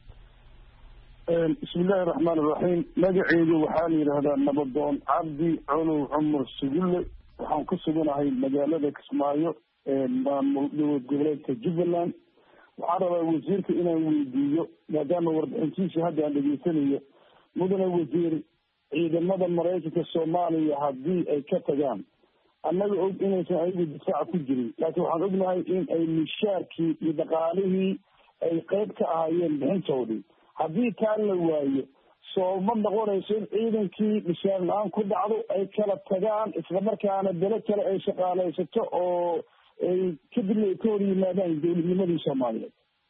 bismillahi raxmaan iraxiim magaceedu waxaa la yidhaahdaa nabadoon cabdi colow cumar sugulle waxaan ku suganahay magaalada kismaayo maamul dowlad goboleedka jubbaland waxaan rabaa wasiirka inaan weydiiyo maadaama warbixintiisa hadda aan dhegeysanayo mudane wasiir ciidamada maraykanka soomaaliya haddii ay ka tagaan annaga og inaysan ayagu difaaca ku jirin laakiin waxaan ognahay in ay mishaarkii iyo dhaqaalihii ay qayb ka ahaayeen bixintoodii haddii taa la waayo soo ma noqonayso in ciidankii mishaar la-aan ku dhacdo ay kala tagaan islamarkaana bele kale ay shaqaalaysato oo ay kadibna ay ka hor yimaadaan dowladnimadii soomaaliyeed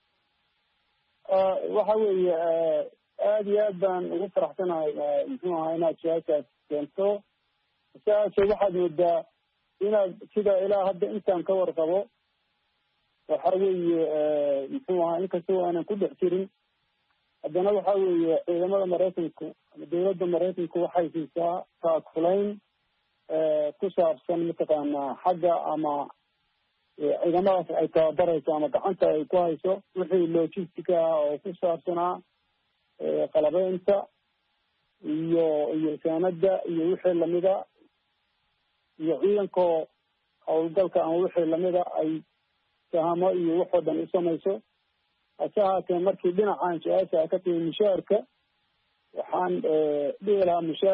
waxa weeye aada iyo aad baan ugu faraxsanahay muxuu ahaa inaad su-aashaas keento su-aasha waxaad moodaa inaad sida ilaa hadda intaan ka warqabo waxa weeye muxuu ahaa inkastoo aanan ku dhex jirin haddana waxa weeye ciidamada maraykanku ama dawladda maraykanku waxay siisaa taakulayn ku saabsan mataqaanaa xagga ama ciidamadaas ay tababarayso ama gacanta ay ku hayso wixii logistica ah oo ku saabsanaa qalabeynta iyo iyo saanada iyo wixii lamida iyo ciidankoo howlgalka ama wixii lamida ay sahamo iyo waxoo dhan u samayso hase haatee markii dhinacan su-aasha ka timi mushaarka waxaan dhihi lahaa mushaarka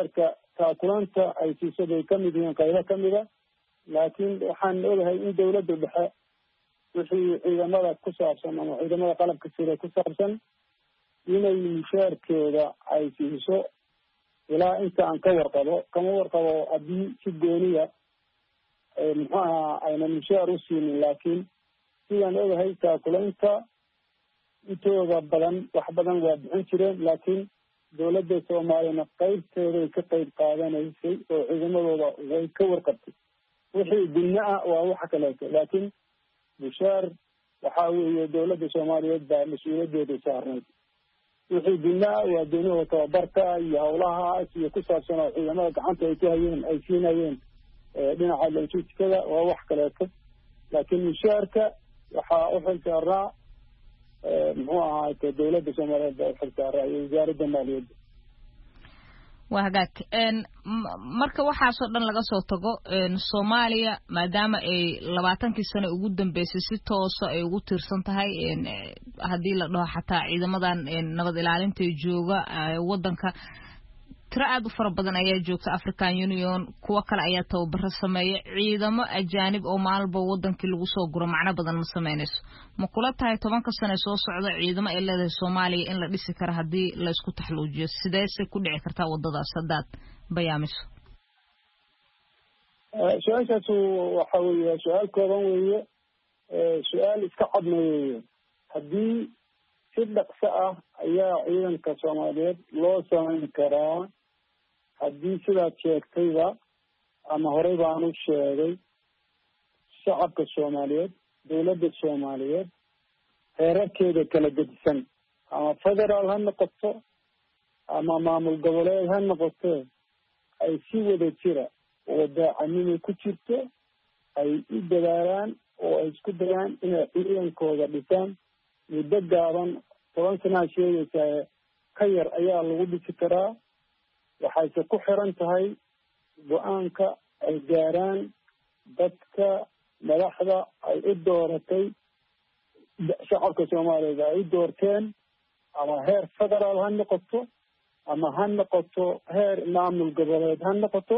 taakulanta ay siisada ay kamid yihiin qaybo kamida laakiin waxaan ogahay in dawladda dhexe wixii ciidamada ku saabsan ama ciidamada qalabka sida ku saabsan inay mushaarkeeda ay siiso ilaa inta aan ka warqabo kama warqabo haddii si gooniya muxuu ahaa aynan mushaar u siinin laakiin sidaan ogahay taakulaynta intooda badan wax badan waa bixin jireen laakiin dawladda soomaaliyana qaybteeday ka qayb qaadanaysay oo ciidamadooda way ka warqabtay wixii dina ah waa waxa kaleeto laakiin mushaar waxaa weeye dawladda soomaaliyeed baa mas-uuliyadeeda saarnayd wixii dina ah waa doonihoo tababarka iyo hawlahaas iyo ku saabsan oo ciidamada gacanta ay ku hayeen ay siinayeen dhinaca logistikada waa wax kaleeto laakiin mushaarka waxaa u xil saaraa muxuu ahaayte dawladda soomaaliyeed baa u xil saaraa iyo wasaaradda maaliyadda waa hagaag marka waxaasoo dhan laga soo tago soomaaliya maadaama ay labaatankii sano ugu dambeysay si toosa ay ugu tiirsan tahay haddii la dhaho xataa ciidamadan nabad ilaalinta jooga wadanka tiro aad u fara badan ayaa joogta African Union kuwa kale ayaa tababaro sameeya ciidamo ajaanib oo maalba wadankii lagu soo guro macna badan ma sameynayso ma kula tahay tobanka sano soo socda ciidamo ay leedahay Soomaaliya in la dhisi karo hadii la isku taxluujiyo sideese ku dhici kartaa wadadaas hadaad bayaamiso su-aashaas waxa weeye su-aal kooban weeye su-aal iska cadna weeye haddii si dhaqso ah ayaa ciidanka Soomaaliyeed loo samayn karaa haddii sidaad sheegtayba ama horey baan u sheegay shacabka Soomaaliyeed dawladda Soomaaliyeed heerarkeeda kala gedisan ama federaal ha noqoto ama maamul goboleed ha noqoto ay si wada jira oo daacadnimo ku jirto ay u dadaalaan oo ay isku dayaan inay ciidankooda dhisaan muddo gaaban toban sanaa sheegaysaa ka yar ayaa lagu dhisi karaa waxayse ku xiran tahay go-aanka ay gaaraan dadka madaxda ay u dooratay shacabka Soomaaliyeed ay u doorteen ama heer federaal ha noqoto ama ha noqoto heer maamul goboleed ha noqoto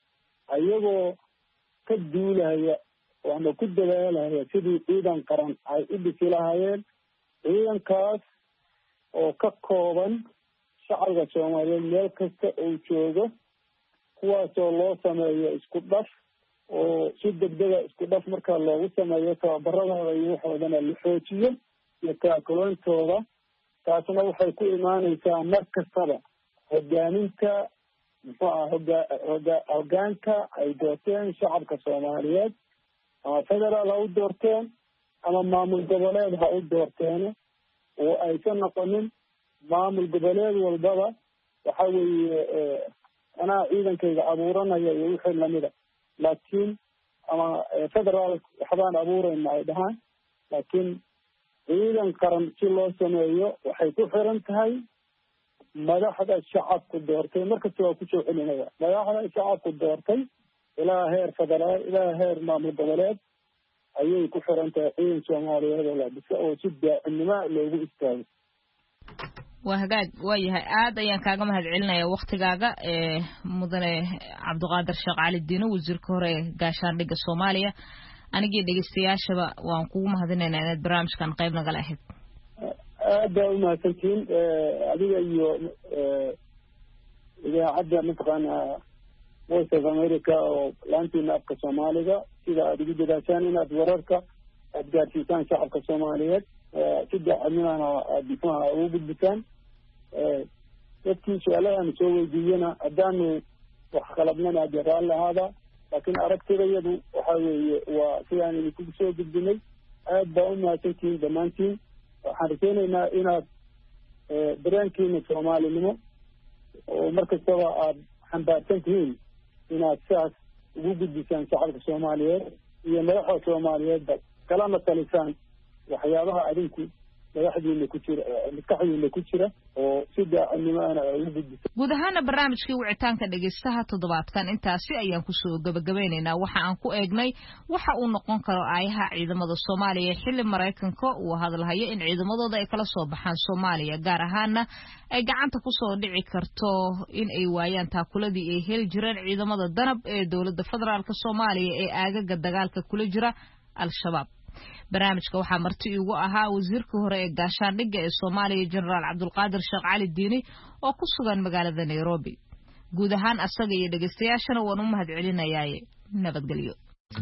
ayagoo ka duulaya ama ku dadaalaya sidii ciidan qaran ay u dhisi lahaayeen ciidankaas oo ka kooban shacabka Soomaaliyeed meel kasta uu joogo kuwaasoo loo sameeyo isku dhaf oo si degdega isku dhaf marka loogu sameeyo tababaradooda iyo waxoodana la xoojiyo iyo taakulaantooda taasna waxay ku imaanaysaa mar kastaba hogaaminta muxuu ah hogaa hogaa hogaanka ay doorteen shacabka Soomaaliyeed ama federaal ha u doorteen ama maamul goboleed ha u doorteen oo aysan noqonin maamul goboleed walbaba waxa weeye anaa ciidankayga abuuranaya iyo wixii lamida laakiin ama federaal waxbaan abuurayna ay dhahaan laakiin ciidan qaran si loo sameeyo waxay ku xiran tahay madaxda shacabku doortay markasta waa kusoo celinaya madaxda shacabku doortay ilaa heer federaal ilaa heer maamul goboleed ayay ku xiran tahay ciidan Soomaaliyeed oo la dhiso oo si daacadnimo loogu istaago waa hagaag waa yahay aad ayaan kaaga mahadcelinayaa waqtigaaga ee mudane Cabdiqaadir Sheekh Cali Diino wasiirka hore ee gaashaandhigga Soomaaliya anigii dhageystayaashaba waan kugu mahadinaynaa inaad barnaamijkan qayb nagala ahayd aad baa u mahadsantihiin adiga iyo idaacadda mataqaanaa Voice of America oo laantiina afka Soomaaliga sida aad ugu dadaashaan inaad wararka aad gaarsiisaan shacabka Soomaaliyeed si daacadnimana aad muxuuha ugu gudbisaan dadkii su-aalahan soo weydiiyana haddaanu wax qalabnana aad raalli ahaada laakiin aragtidayadu waxa weeye waa sidaan idinku soo gudbinay aad baa u mahadsantihiin dhammaantiin waxaan rajaynaynaa inaad dareenkiina soomaalinimo oo markastaba aad xambaarsan tihiin inaad sidaas ugu gudbisaan shacabka Soomaaliyeed iyo madaxda Soomaaliyeedba kalana talisaan waxyaabaha adinku madaxdiina ku jira maskaxdiina ku jira oo si daacadnimo ana ay u gudbiso. guud ahaana barnaamijkii wicitaanka dhegeystaha toddobaadkan intaasi ayaan kusoo gabagabeynaynaa. waxa aan ku eegnay waxa uu noqon karo aayaha ciidamada Soomaaliya xilli Mareykanka uu hadalhayo in ciidamadooda ay kala soo baxaan Soomaaliya, gaar ahaana ay gacanta kusoo dhici karto in ay waayaan taakuladii ay heli jireen ciidamada danab ee dowladda federaalka Soomaaliya ee aagaga dagaalka kula jira al-shabaab. barnaamijka waxaa marti ugu ahaa wasiirka hore ee gaashaandhigga ee Soomaaliya Generaal Cabdulqaadir Sheekh Cali Diini oo ku sugan magaalada Nairobi. guud ahaan asaga iyo dhageystayaashana waan u mahadcelinayaa. nabadgelyo.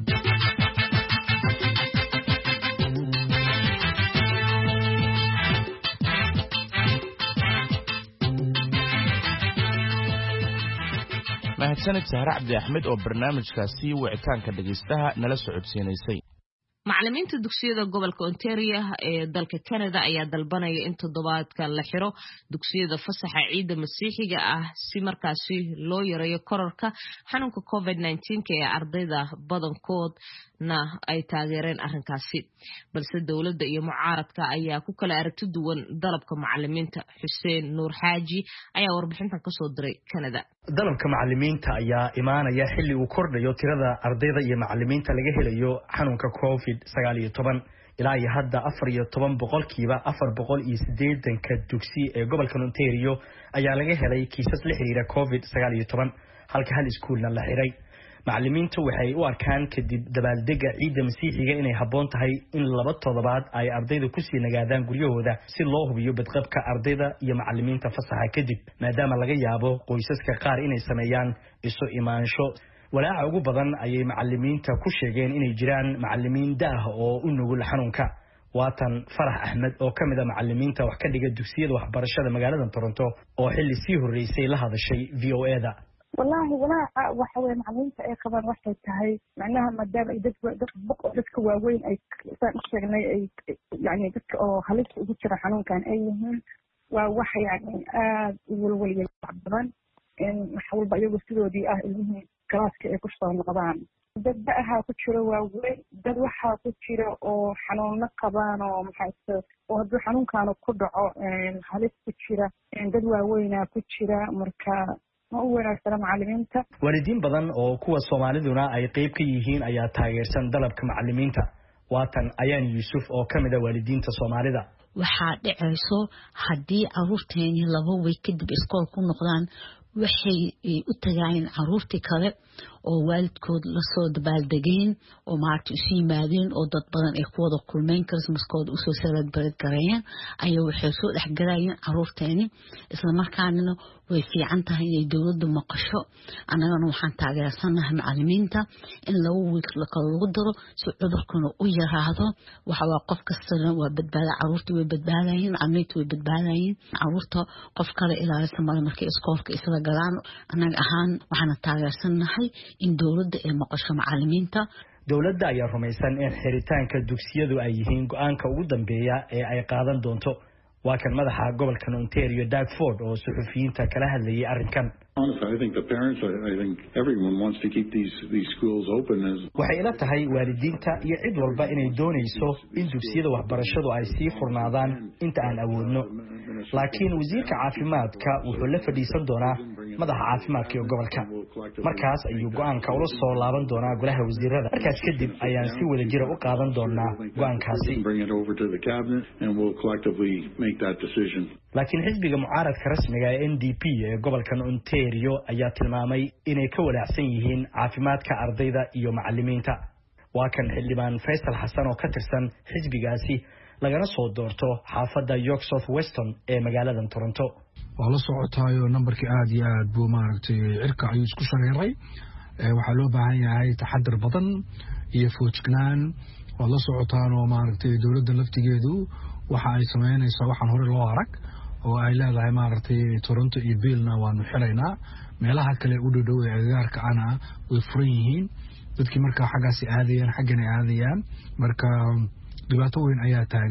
mahadsanid Sahra Cabdi Axmed oo barnaamijkaasi wicitaanka dhageystaha nala socodsiinaysay. macallimiinta dugsiyada gobolka Ontario ee dalka Canada ayaa dalbanaya in toddobaadka la xiro dugsiyada fasaxa ciida masiixiga ah si markaasi loo yareeyo kororka xanuunka covid nineteen ee ardayda badankood na ay taageereen arrinkaasi, balse dawladda iyo mucaaradka ayaa ku kala aragti duwan dalabka macallimiinta. Xuseen Nuur Xaaji ayaa warbixintan ka soo diray Canada. dalabka macallimiinta ayaa imaanaya xilli uu kordhayo tirada ardayda iyo macallimiinta laga helayo xanuunka covid sagaal iyo toban. ilaa iyo hadda afar iyo toban boqolkiiba afar boqol iyo siddeetanka dugsi ee gobolka Ontario ayaa laga helay kiisas la xiriira covid sagaal iyo toban, halka hal iskuulna la xiray. macallimiintu waxay u arkaan kadib dabaaldega ciida masiixiga inay habboon tahay in laba toddobaad ay ardayda ku sii nagaadaan guryahooda si loo hubiyo badqabka ardayda iyo macallimiinta fasaxa kadib, maadaama laga yaabo qoysaska qaar inay sameeyaan isu imaansho. walaaca ugu badan ayay macallimiinta ku sheegeen inay jiraan macallimiin daah oo u nugul xanuunka. waatan Farax Axmed oo ka mid ah macallimiinta wax ka dhiga dugsiyada waxbarashada magaalada Toronto oo xilli sii horeysay la hadashay V O A da. والله ولا وحوي معلومات أي خبر واحد هاي معناها ما دام يدك دك بق دك واوين أي شغلة أي يعني دك أو خليك وجرا حنون كان أيهم ووحي يعني آه والولي طبعا إن نحاول بقى يوصلوا دي آه اللي هي كلاس كيكوشوا طبعا dad baaha ku jira waaweyn, dad waxaa ku jira oo xanuuno qabaan oo maxayse oo hadduu xanuunkaanu ku dhaco halis ku jira, dad waaweynaa ku jira. marka ma u wanaagsana macallimiinta. waalidiin badan oo kuwa Soomaaliduna ay qayb ka yihiin ayaa taageersan dalabka macallimiinta. waatan Ayaan Yuusuf oo ka mid ah waalidiinta Soomaalida. waxaa dhacayso haddii caruurteeni laba way kadib iskool ku noqdaan waxay u tagayeen caruurtii kale oo waalidkood la soo dabaaldegeen oo maartii isu yimaadeen oo dad badan ay ku wada kulmeen Christmaskooda usoo celebrate gareeyeen ayaa waxay soo dhex galayeen caruurteeni. isla markaana way fiican tahay inay dawladdu maqasho. annagana waxaan taageersanahay macallimiinta in laba week la kala lagu daro si cudurkuna u yaraado. waxa waa qof kastana waa badbaada, caruurta way badbaadayeen, macallimiinta way badbaadayeen. caruurta qof kale ilaalisa male markay iskoolka isla galaan. annaga ahaan waxaan taageersanahay in dawladda ay maqasho macallimiinta. dawladda ayaa rumaysan in xiritaanka dugsiyadu ay yihiin go'aanka ugu dambeeya ee ay qaadan doonto. waa kan madaxa gobolka Ontario Doug Ford oo suxufiyiinta kala hadlayay arrinkan. I think the parents, I, I think everyone wants to keep these these schools open as. waxay ila tahay waalidiinta iyo cid walba inay doonayso in dugsiyada waxbarashadu ay sii furnaadaan inta aan awoodno. laakiin wasiirka caafimaadka wuxuu la fadhiisan doonaa madaxa caafimaadka ee gobolka. markaas ayuu go'aanka ula soo laaban doonaa golaha wasiirada. markaas kadib ayaan si wada jira u qaadan doonaa go'aankaasi. laakiin xisbiga mucaaradka rasmiga ee N D P ee gobolka Ontario ayaa tilmaamay inay ka walaacsan yihiin caafimaadka ardayda iyo macallimiinta. waa kan xildhibaan Faysal Xasan oo ka tirsan xisbigaasi lagana soo doorto xaafadda York South Weston ee magaalada Toronto. waa la socotaayo nambarkii aad iyo aad buu maaragtay cirka ayuu isku shareeray. waxaa loo baahan yahay taxadar badan iyo foojignaan. waa la socotaan oo maaragtay dawladda laftigeedu waxa ay sameynaysaa waxaan hore loo arag oo ay leedahay maaragtay Toronto iyo Bellna waanu xilaynaa. meelaha kale u dhow ee agagaarka ana way furan yihiin. dadkii markaa xaggaasi aadayaan xaggana aadayaan. marka dhibaato weyn ayaa taagan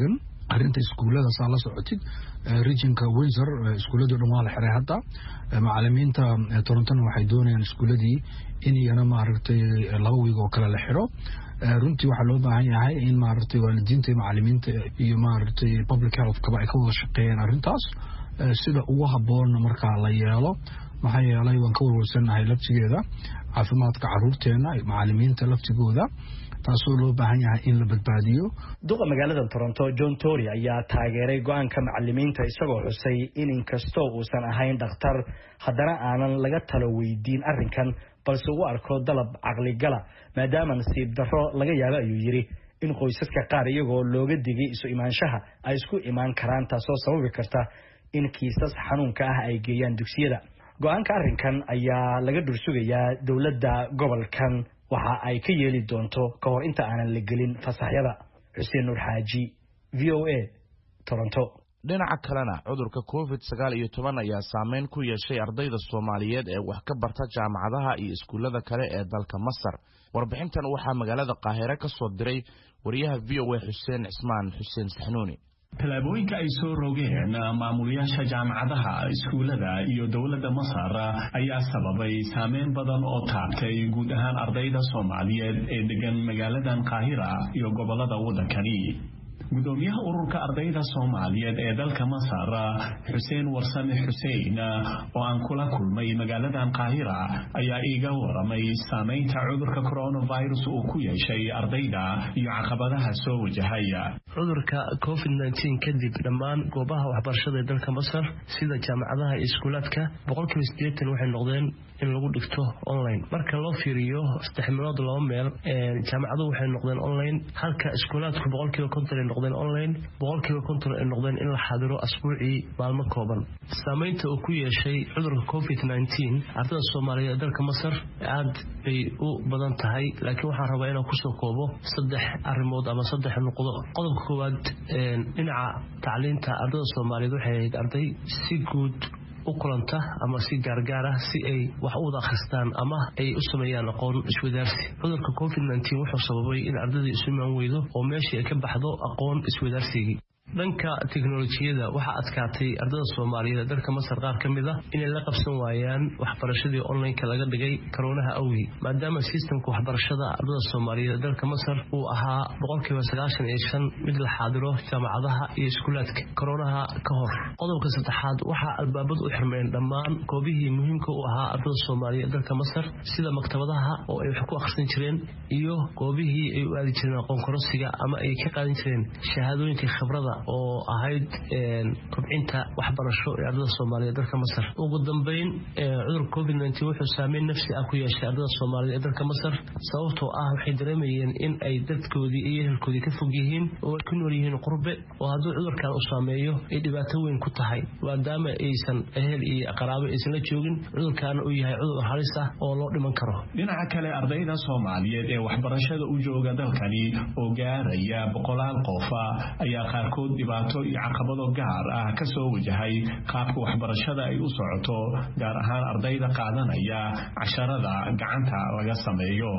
arrinta iskuullada saa la socotid regionka Windsor iskuulladu dhan waa la xiray hadda macallimiinta Toronto waxay doonayaan iskuulladii in iyana maaragtay laba wiig oo kale la xiro runtii waxaa loo baahan yahay in maaragtay waalidiinta iyo macallimiinta iyo maaragtay public health kaba ay ka wada shaqeeyaan arrintaas sida ugu habboon markaa la yeelo maxaa yeelay waan ka warwarsanahay laftigeeda caafimaadka carruurteena macallimiinta laftigooda taasoo loo baahan yahay in la badbaadiyo duqa magaalada Toronto John Tory ayaa taageeray go'aanka macallimiinta isagoo xusay in inkastoo uusan ahayn dhakhtar haddana aanan laga talo weydiin arrinkan balse uu arko dalab caqli gala maadaama nasiib darro laga yaabo ayuu yiri in qoysaska qaar iyagoo looga digay isu imaanshaha ay isku imaan karaan taasoo sababi karta in kiisas xanuunka ah ay geeyaan dugsiyada go'aanka arrinkan ayaa laga dursugayaa dawladda gobolkan waxa ay ka yeeli doonto ka hor inta aanan la gelin fasaxyada Xuseen Nur Xaaji V O A Toronto dhinaca kalena cudurka covid sagaal iyo toban ayaa saameyn ku yeeshay ardayda Soomaaliyeed ee wax ka barta jaamacadaha iyo iskuulada kale ee dalka Masar warbixintan waxaa magaalada Qaahire ka soo diray wariyaha V O A Xuseen Cismaan Xuseen Saxnuuni tallaabooyinka ay soo rogeen maamulayaasha jaamacadaha iskuulada iyo dawladda Masar ayaa sababay saameyn badan oo taabtay guud ahaan ardayda Soomaaliyeed ee degan magaaladan Qaahira iyo gobolada waddankani gudoomiyaha ururka ardayda Soomaaliyeed ee dalka Masar Xuseen Warsame Xuseen oo aan kula kulmay magaaladan Qaahira ayaa iiga waramay saameynta cudurka coronavirus uu ku yeeshay ardayda iyo caqabadaha soo wajahaya cudurka covid nineteen kadib dhammaan goobaha waxbarashada ee dalka Masar sida jaamacadaha iyo iskuuladka boqolkiiba siddeetan waxay noqdeen in lagu dhigto online marka loo fiiriyo saddex meelood laba meel jaamacaduhu waxay noqdeen online halka iskuuladku boqolkiiba konton ay noqdeen online boqolkiiba konton ay noqdeen in la xaadiro asbuucii maalmo kooban saameynta uu ku yeeshay cudurka covid nineteen ardayda Soomaaliyeed ee dalka Masar aad bay u badan tahay laakiin waxaan rabaa inaan ku soo koobo saddex arrimood ama saddex nuqdo qodobka koowaad dhinaca tacliinta ardayda Soomaaliyeed waxay ahayd arday si guud u kulanta ama si gaargaar ah si ay wax u wada akhristaan ama ay u sameeyaan aqoon iswadaarsi cudurka covid nineteen wuxuu sababay in ardaydu isu imaan weydo oo meeshii ay ka baxdo aqoon iswadaarsigii dhanka tiknoolajiyada waxa adkaatay ardayda Soomaaliyeed ee dalka Masar qaar kamid ah inay la qabsan waayaan waxbarashadii online-ka laga dhigay corona awgi maadaama systemka waxbarashada ardayda Soomaaliyeed ee dalka Masar uu ahaa boqolkiiba sagaashan iyo shan mid la xaadiro jaamacadaha iyo iskuuladka corona ka hor qodobka saddexaad waxa albaabadu u xirmeen dhammaan goobihii muhiimka u ahaa ardayda Soomaaliyeed ee dalka Masar sida maktabadaha oo ay wax ku akhrisan jireen iyo goobihii ay u aadi jireen aqoon kororsiga ama ay ka qaadan jireen shahaadooyinka khibrada oo ahayd kobcinta waxbarasho ee ardayda Soomaaliyeed dalka Masar ugu dambeyn cudurka covid nineteen wuxuu saameyn nafsi ah ku yeeshay ardayda Soomaaliyeed dalka Masar sababtoo ah waxay dareemayeen in ay dadkoodii iyo ehelkoodii ka fog yihiin oo ay ku nool yihiin qurbe oo hadduu cudurkan u saameeyo ay dhibaato weyn ku tahay maadaama aysan ehel iyo qaraabo aysan la joogin cudurkan uu yahay cudur halis ah oo loo dhiman karo dhinaca kale ardayda Soomaaliyeed ee waxbarashada u jooga dalkani oo gaaraya boqolaal qof ayaa qaarkood dhibaato iyo caqabado gaar ah ka soo wajahay qaabka waxbarashada ay u socoto gaar ahaan ardayda qaadanaya casharada gacanta laga sameeyo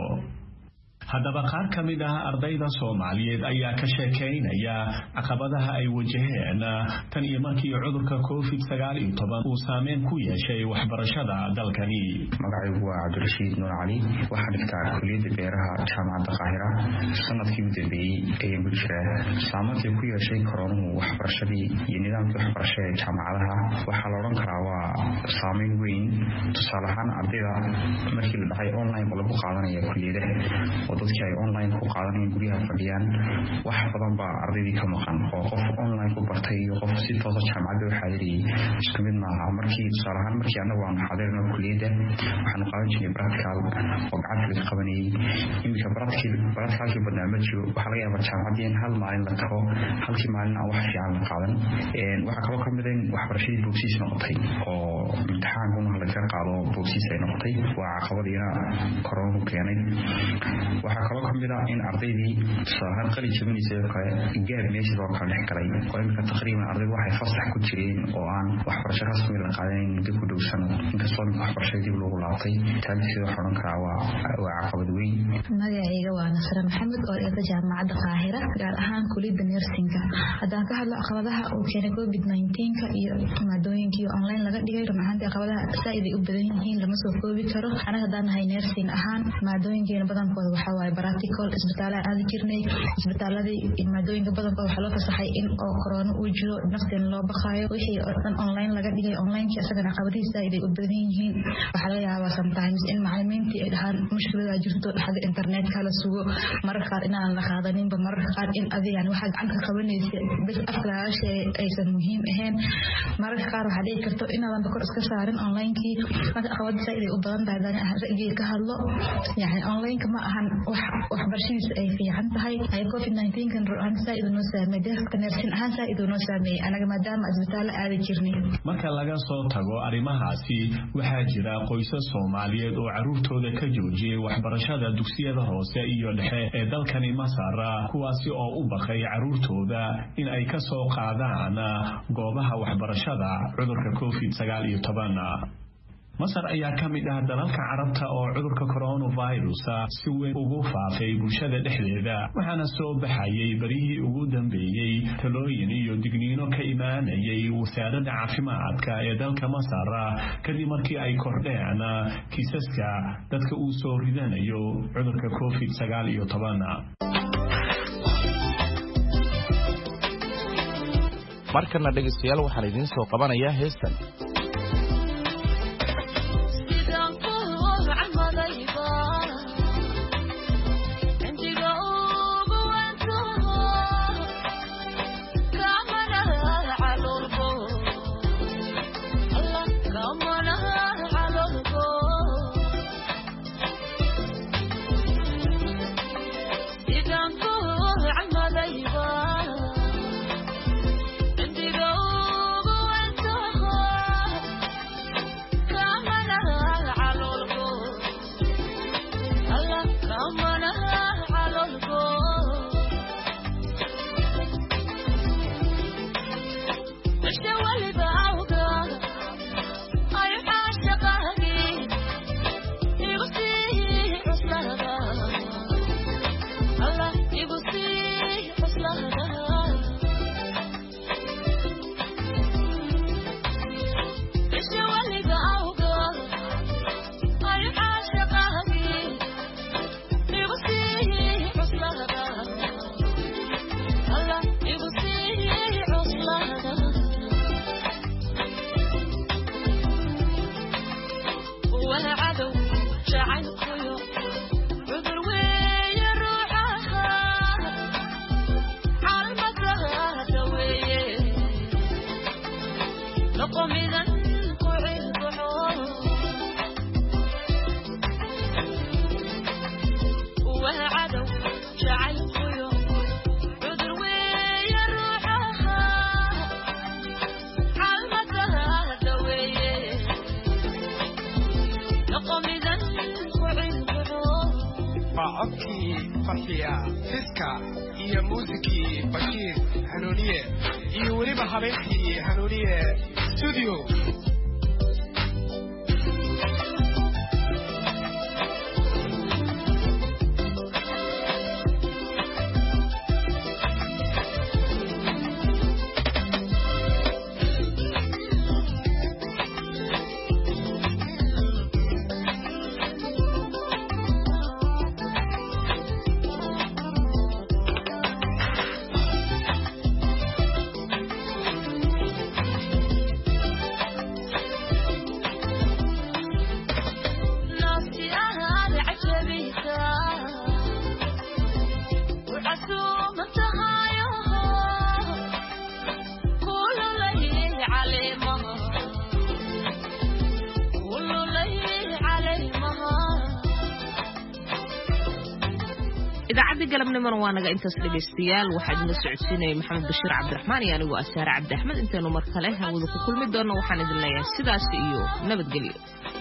haddaba qaar ka mid ah ardayda Soomaaliyeed ayaa ka sheekeynaya caqabadaha ay wajaheen tan iyo markii cudurka covid sagaal iyo toban uu saameyn ku yeeshay waxbarashada dalkani magacaygu waa Cabdirashiid Nuur Cali waxaan dhigtaa kulliyadda beeraha jaamacadda Qaahira sanadkii u dambeeyay ayaan ku jiraa saameynta ku yeeshay koronuhu waxbarashadii iyo nidaamka waxbarashada ee jaamacadaha waxaa la oran karaa waa saameyn weyn tusaale ahaan ardayda markii la dhahay online lagu qaadanayo kulliyadaha dadkii ay online ku qaadanayeen guryaha fadhiyaan wax badan baa ardaydii ka maqan oo qof online ku bartay iyo qof si toos ah jaamacadda u xaadiriyay isku mid maaha markii tusaale ahaan markii anagu aan xaadirno kulliyadda waxaanu qaadan jirnay practical oo gacanta laga qabanayay iminka practical practicalkii barnaamijyo waxaa laga yaabaa jaamacadda in hal maalin la tago halkii maalin aan wax fiican la qaadan waxaa kaloo ka mid ah in waxbarashadii boogsiis noqotay oo imtixaankuna laga qaado boogsiis ay noqotay waa caqabadiina koronu keenay waxaa kaloo kamid ah in ardaydii tusaalahaan qalin jabinaysay oo kale gaab meesha loo kala dhex galay oo imika taqriiban ardaydu waxay fasax ku jireen oo aan waxbarasho rasmi la qaadayn muddo ku dhow sanad inkastoo waxbarashada dib loogu laabtay taasi waxaa odhan karaa waa waa caqabad weyn. magacayga waa Nasra Maxamed oo eeda jaamacadda Qaahira gaar ahaan kulliyadda nursingka. haddaan ka hadlo caqabadaha uu keenay covid nineteen ka iyo maadooyinkii online laga dhigay run ahaantii caqabadaha saaid ay u badan yihiin lama soo koobi karo. anaga haddaan nahay nursing ahaan maadooyinkeena badankooda waxaa waaye practical isbitaalada aadi jirnay isbitaaladii maadooyinka badankooda waxaa loo fasaxay in oo corona uu jiro nafteen loo baqaayo wixii oo dhan online laga dhigay onlinekii isagana caqabadihiisa saaid ay u badan yihiin. waxaa laga yaabaa sometimes in macalimiintii ay dhahaan mushkilada jirto xagga internetka la sugo mararka qaar inaan la qaadaninba mararka qaar in adigan waxaa gacanta ka qabanaysa bes afka laga sheegay aysan muhiim ahayn mararka qaar waxaa dhici karto inaadan bakor iska saarin onlinekii marka caqabada saaid ay u badan tahay hadaan ra'yigay ka hadlo yani onlineka ma ahan wax waxbarashadiisa ay fiican tahay ay covid nineteen kan ruuxan saaid noo saameeyay dadka nursing ahaan saaid noo saameeyay anaga maadaama isbitaal aadi jirnay. marka laga soo tago arrimahaasi waxaa jira qoysas Soomaaliyeed oo caruurtooda ka joojiyay waxbarashada dugsiyada hoose iyo dhexe ee dalkani Masar kuwaasi oo u baqay caruurtooda in ay ka soo qaadaan goobaha waxbarashada cudurka covid sagaal iyo toban. Masar ayaa ka mid ah dalalka Carabta oo cudurka coronavirus si weyn ugu faafay bulshada dhexdeeda waxaana soo baxayay barihii ugu dambeeyay talooyin iyo digniino ka imaanayay wasaaradda caafimaadka ee dalka Masar kadib markii ay kordheen kiisaska dadka uu soo ridanayo cudurka covid sagaal iyo toban. markana dhegeystayaal waxaan idiin soo qabanayaa heestan. iyo muusikii Bashiir Hanuuniye iyo weliba habeenkii Hanuuniye studio. idaacadda galabnimona waa naga intaas dhegeystayaal waxaa idin socodsiinaya maxamed bashiir cabdiraxmaan iyo anigu asaare cabdi axmed intaanu mar kale hawada ku kulmi doono waxaan idin leeyahay sidaas iyo nabadgelyo.